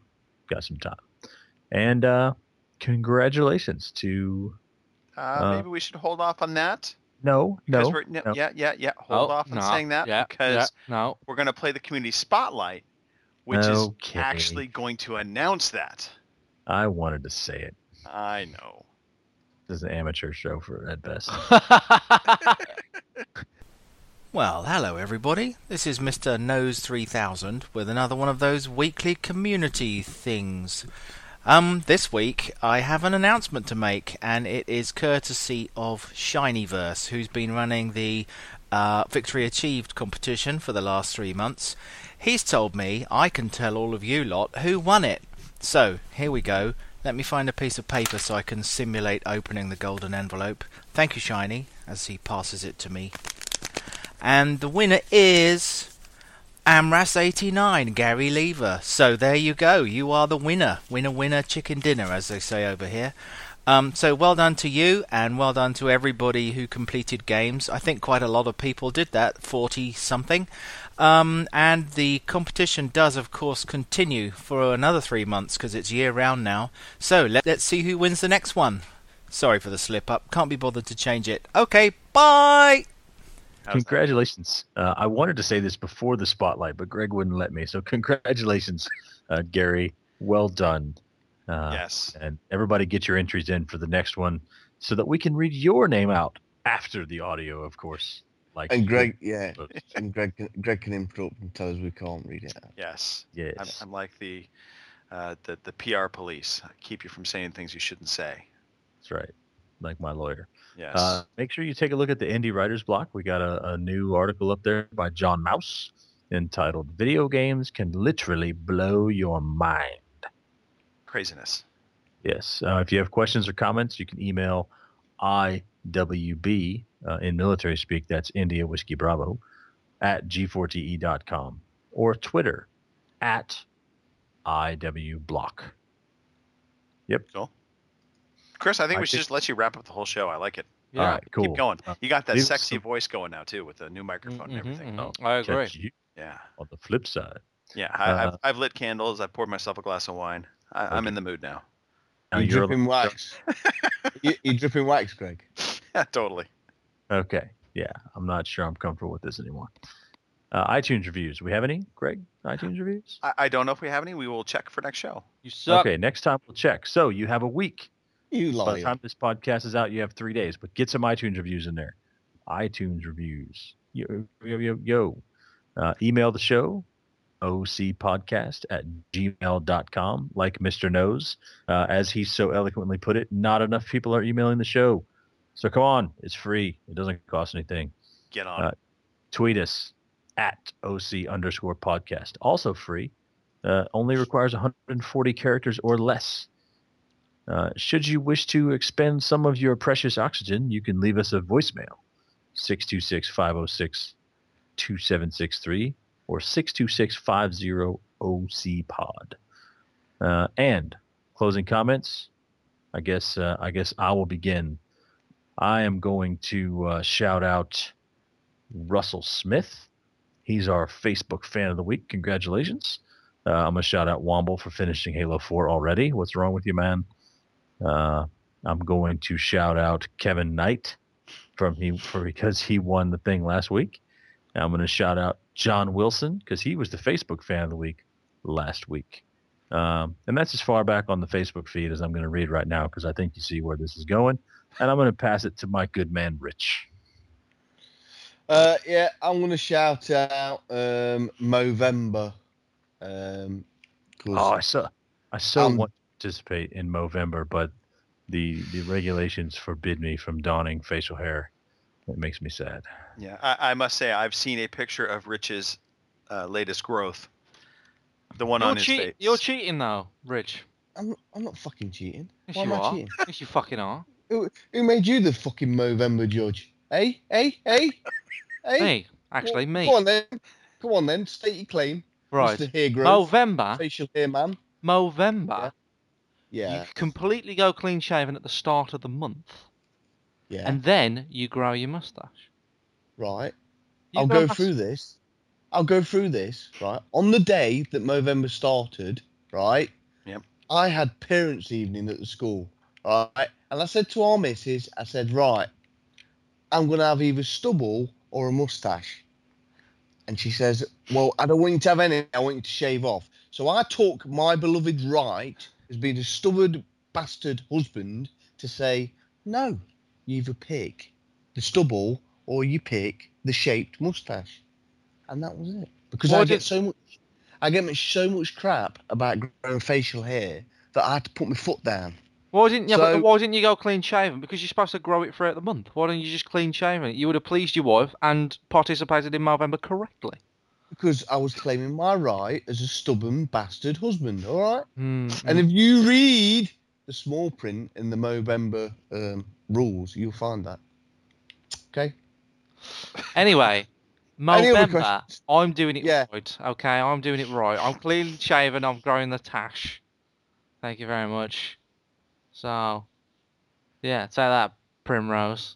S4: And congratulations to...
S1: maybe we should hold off on that.
S4: No.
S1: Yeah. Hold off on saying that because we're going to play the community spotlight, which is actually going to announce that.
S4: I wanted to say it.
S1: I know.
S4: This is an amateur show at best.
S7: Well, hello everybody. This is Mr. Nose 3000 with another one of those weekly community things. This week I have an announcement to make, and it is courtesy of Shinyverse, who's been running the Victory Achieved competition for the last 3 months. He's told me I can tell all of you lot who won it. So, here we go. Let me find a piece of paper so I can simulate opening the golden envelope. Thank you, Shiny, as he passes it to me. And the winner is... Amras89, Gary Lever. So there you go. You are the winner. Winner, chicken dinner, as they say over here. So well done to you, and well done to everybody who completed games. I think quite a lot of people did that, 40-something. And the competition does, of course, continue for another 3 months, because it's year-round now. So let's see who wins the next one. Sorry for the slip-up. Can't be bothered to change it. Okay, bye!
S4: Congratulations. I wanted to say this before the spotlight, but Greg wouldn't let me. So congratulations, Gary. Well done.
S1: Yes.
S4: And everybody get your entries in for the next one so that we can read your name out after the audio, of course.
S3: And Greg, and Greg can interrupt and tell us we can't read it out.
S1: Yes. I'm like the PR police. I keep you from saying things you shouldn't say.
S4: That's right. Like my lawyer.
S1: Yes.
S4: Make sure you take a look at the Indie Writers Block. We got a new article up there by John Mouse entitled "Video Games Can Literally Blow Your Mind."
S1: Craziness.
S4: Yes. If you have questions or comments, you can email IWB in military speak. That's India Whiskey Bravo at g4te.com. or Twitter at IWBlock. Yep.
S1: Cool. Chris, I think we should just let you wrap up the whole show. I like it.
S2: Yeah.
S4: All right, cool.
S1: Keep going. You got that
S4: leave
S1: sexy voice going now too, with the new microphone and everything.
S2: I agree.
S4: Catch you
S1: Yeah.
S4: on the flip side.
S1: Yeah. I've lit candles. I poured myself a glass of wine. I'm in the mood now.
S4: Now
S3: You're dripping wax. You're dripping wax, Greg.
S1: Yeah, totally.
S4: Okay. Yeah, I'm not sure I'm comfortable with this anymore. iTunes reviews. Do we have any, Greg? iTunes reviews?
S1: I don't know if we have any. We will check for next show.
S2: You suck.
S4: Okay, next time we'll check. So you have a week.
S3: You
S4: By the
S3: liar.
S4: time this podcast is out, you have 3 days. But get some iTunes reviews in there. iTunes reviews. Yo. Email the show, ocpodcast@gmail.com. Like Mr. Knows, as he so eloquently put it, not enough people are emailing the show. So come on. It's free. It doesn't cost anything.
S1: Get on.
S4: Tweet us at OC_podcast. Also free. Only requires 140 characters or less. Should you wish to expend some of your precious oxygen, you can leave us a voicemail, 626-506-2763 or 626-50-OC-POD. And closing comments, I guess I will begin. I am going to shout out Russell Smith. He's our Facebook fan of the week. Congratulations. I'm going to shout out Womble for finishing Halo 4 already. What's wrong with you, man? I'm going to shout out Kevin Knight because he won the thing last week. And I'm going to shout out John Wilson because he was the Facebook fan of the week last week. And that's as far back on the Facebook feed as I'm going to read right now because I think you see where this is going. And I'm going to pass it to my good man, Rich.
S3: Yeah, I'm going to shout out Movember.
S4: I so want to participate in Movember, but the regulations forbid me from donning facial hair. It makes me sad.
S1: Yeah, I must say I've seen a picture of Rich's latest growth. The one on his face.
S2: You're cheating though, Rich.
S3: I'm not fucking cheating.
S2: Yes,
S3: Why
S2: you
S3: am I
S2: are.
S3: cheating?
S2: Yes, you fucking are.
S3: Who made you the fucking Movember judge? Hey?
S2: Hey, actually, me.
S3: Come on then. State your claim.
S2: Right.
S3: Mr. Hair growth.
S2: Movember.
S3: Facial hair man.
S2: Movember.
S3: Yeah.
S2: You completely go clean shaven at the start of the month.
S3: Yeah.
S2: And then you grow your mustache.
S3: Right.
S2: You
S3: I'll
S2: grow
S3: go through this. Right. On the day that Movember started, right?
S1: Yep.
S3: I had parents' evening at the school. Right. And I said to our missus, right, I'm going to have either stubble or a mustache. And she says, well, I don't want you to have any. I want you to shave off. So I took my beloved right as being a stubborn bastard husband to say, no, you either pick the stubble or you pick the shaped mustache. And that was it. Because I get so much crap about growing facial hair that I had to put my foot down.
S2: Why didn't you go clean shaven? Because you're supposed to grow it throughout the month. Why don't you just clean shaven it? You would have pleased your wife and participated in Movember correctly.
S3: Because I was claiming my right as a stubborn bastard husband, all right?
S2: Mm-hmm.
S3: And if you read the small print in the Movember rules, you'll find that. Okay?
S2: Anyway, Movember, I'm doing it right. Okay, I'm doing it right. I'm clean shaven, I'm growing the tash. Thank you very much. So, yeah, say that, Primrose.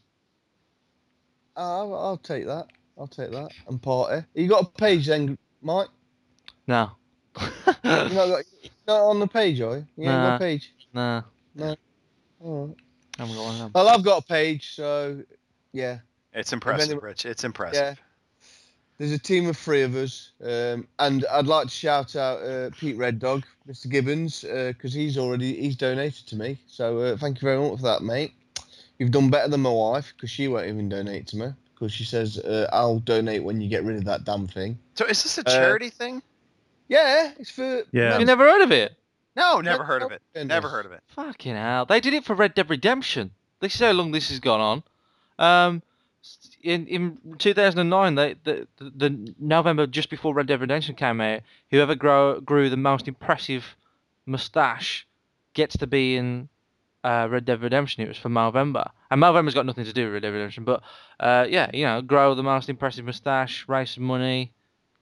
S3: I'll take that. And party. You got a page then, Mike?
S2: No.
S3: You're not on the page, are you? You ain't got a page?
S2: No.
S3: No. All right.
S2: I'm going.
S3: Well, I've got a page, so yeah.
S1: It's impressive, Rich. It's impressive.
S3: Yeah. There's a team of 3 of us, and I'd like to shout out Pete Red Dog, Mr. Gibbons, because he's donated to me. So thank you very much for that, mate. You've done better than my wife, because she won't even donate to me, because she says I'll donate when you get rid of that damn thing.
S1: So is this a charity thing?
S3: Yeah, it's for.
S4: Yeah.
S2: You never heard of it?
S1: No, never heard of it. Never heard of it.
S2: Fucking hell! They did it for Red Dead Redemption. This is how long this has gone on. In 2009, the November just before Red Dead Redemption came out, whoever grew the most impressive mustache gets to be in Red Dead Redemption. It was for Movember, and Movember's got nothing to do with Red Dead Redemption, but yeah, grow the most impressive mustache, raise some money,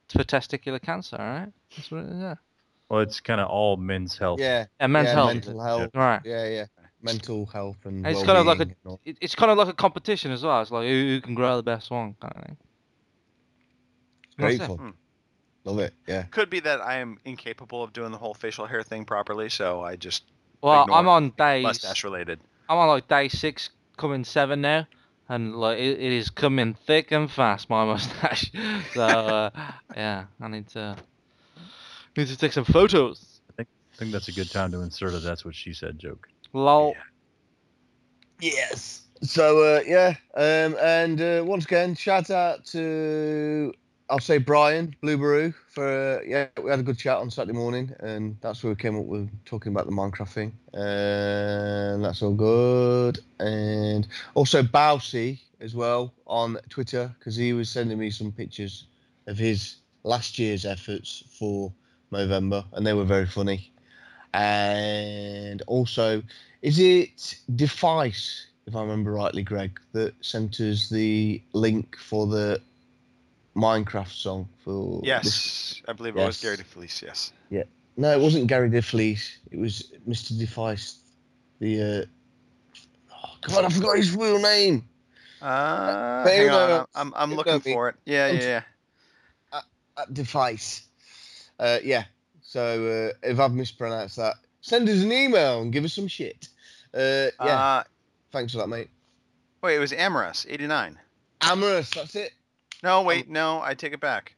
S2: for testicular cancer, right? That's what it is, yeah.
S4: Well, it's kind of all men's health.
S3: Yeah.
S2: And men's health.
S3: Mental health.
S2: Right.
S3: Yeah. Mental health and
S2: it's
S3: well-being.
S2: kind of like it's kind of like a competition as well. It's like who can grow the best one kind of thing.
S3: Great fun. Love it. Yeah.
S1: Could be that I am incapable of doing the whole facial hair thing properly, so I just
S2: I'm on days
S1: mustache related.
S2: I'm on like day 6, coming 7 now, and like it is coming thick and fast, my mustache. So yeah, I need to take some photos.
S4: I think that's a good time to insert a "That's what she said" joke.
S2: Lol.
S3: Yeah. Yes. So and once again, shout out to I'll say Brian Blueberry for we had a good chat on Saturday morning, and that's where we came up with talking about the Minecraft thing, and that's all good. And also Bousey as well on Twitter, because he was sending me some pictures of his last year's efforts for Movember, and they were very funny. And also, is it Defice, if I remember rightly, Greg, that sent us the link for the Minecraft song for
S1: I believe it was Gary DeFelice. Yes.
S3: Yeah. No, it wasn't Gary DeFelice. It was Mr. Defice. The God, I forgot his real name.
S1: Hang on, I'm looking for it. Yeah.
S3: At Defice. Yeah. So if I've mispronounced that, send us an email and give us some shit. Yeah. Thanks for that, mate.
S1: Wait, it was Amorous 89.
S3: Amorous, that's it.
S1: No, wait, no, I take it back.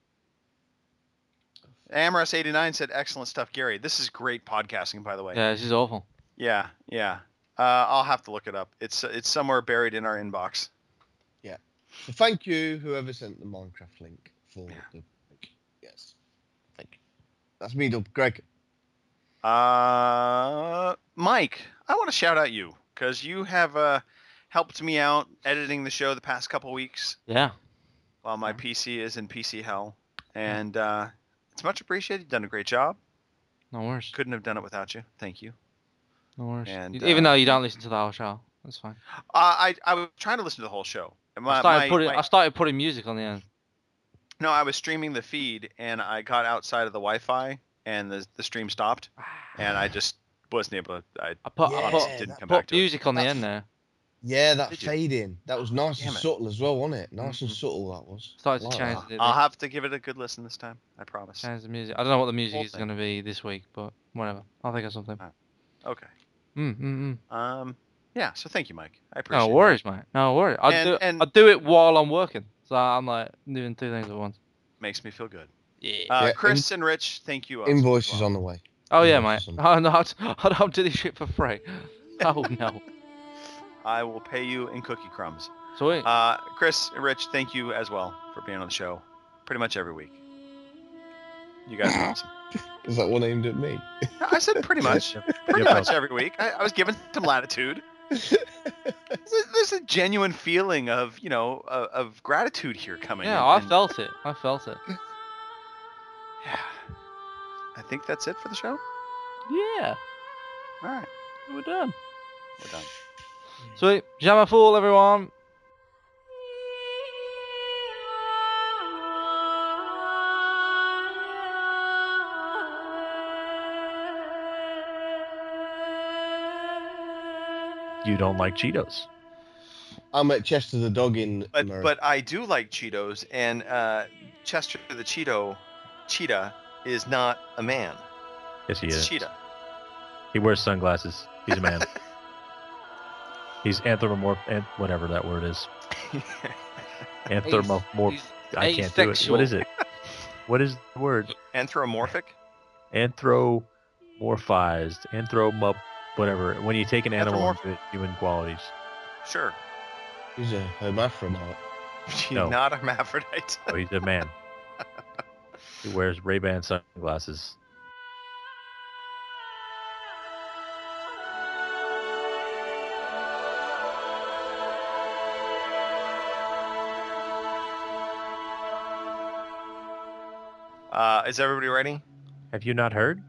S1: Amorous 89 said, "Excellent stuff, Gary." This is great podcasting, by the way.
S2: Yeah, this is awful.
S1: Yeah. I'll have to look it up. It's somewhere buried in our inbox.
S3: Yeah. So thank you, whoever sent the Minecraft link for the link. Yes. Thank you. That's me, done. Greg.
S1: Mike, I want to shout out you because you have helped me out editing the show the past couple weeks.
S2: Yeah.
S1: While my PC is in PC hell, and it's much appreciated. You've done a great job.
S2: No worries.
S1: Couldn't have done it without you. Thank you.
S2: No worries.
S1: And,
S2: even though you don't listen to the whole show, that's fine.
S1: I was trying to listen to the whole show.
S2: I started putting music on the end.
S1: No, I was streaming the feed, and I got outside of the Wi-Fi, and the stream stopped, and I just wasn't able to. I
S2: put music on the end there.
S3: Yeah, that fade in. That was nice and subtle as well, wasn't it? Nice and subtle that was.
S2: Started to change it.
S1: I'll have to give it a good listen this time. I promise.
S2: Change the music. I don't know what the music is going to be this week, but whatever. I'll think of something.
S1: Okay.
S2: Yeah.
S1: So thank you, Mike. I appreciate it.
S2: No worries, mate. No worries. I do it while I'm working, so I'm like doing 2 things at once.
S1: Makes me feel good.
S2: Yeah.
S1: Chris and Rich, thank you.
S3: Invoices on the way.
S2: Oh yeah, mate. Oh, no, I don't do this shit for free. Oh no.
S1: I will pay you in cookie crumbs.
S2: Sweet.
S1: Chris and Rich, thank you as well for being on the show pretty much every week. You guys are awesome.
S3: Is that one aimed at me?
S1: I said pretty much. Pretty much every week. I was given some latitude. There's a genuine feeling of, of gratitude here coming.
S2: Yeah, I felt it. Yeah.
S1: I think that's it for the show.
S2: Yeah.
S1: All right.
S2: We're done.
S1: We're done.
S2: Sweet. Pajama Fool, everyone.
S4: You don't like Cheetos.
S3: I met Chester the dog in
S1: America. But I do like Cheetos, and Chester the cheetah is not a man.
S4: Yes, he is.
S1: Cheetah.
S4: He wears sunglasses. He's a man. He's anthropomorphic, whatever that word is. Anthropomorphic. I can't do it. What is it? What is the word?
S1: Anthropomorphic?
S4: Anthropomorphized. Whatever. When you take an animal into human qualities.
S1: Sure.
S3: He's a hermaphrodite.
S1: He's not a hermaphrodite.
S4: Oh, he's a man. He wears Ray-Ban sunglasses.
S1: Is everybody ready?
S4: Have you not heard?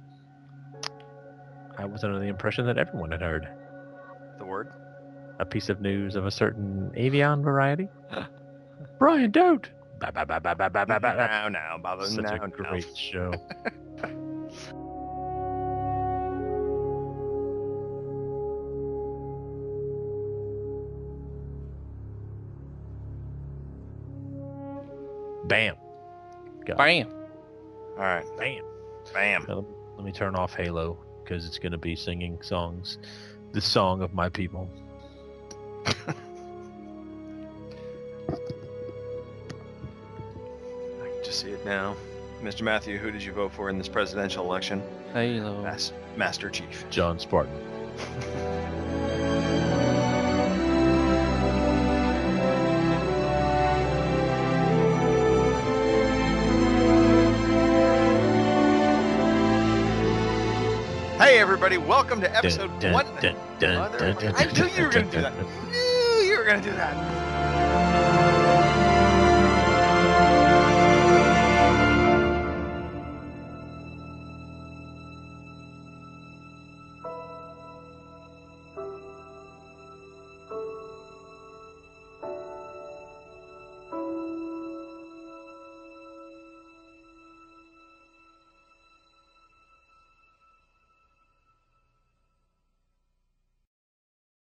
S4: I was under the impression that everyone had heard.
S1: The word?
S4: A piece of news of a certain avian variety? Brian, don't!
S1: Now, Baba.
S4: Such a great show. Bam.
S2: Bam.
S1: All right. Bam.
S4: Now, let me turn off Halo because it's going to be singing songs. The song of my people.
S1: I can just see it now. Mr. Matthew, who did you vote for in this presidential election?
S2: Halo.
S1: Master Chief.
S4: John Spartan.
S1: Hey everybody, welcome to episode 1. I knew you were going to do that.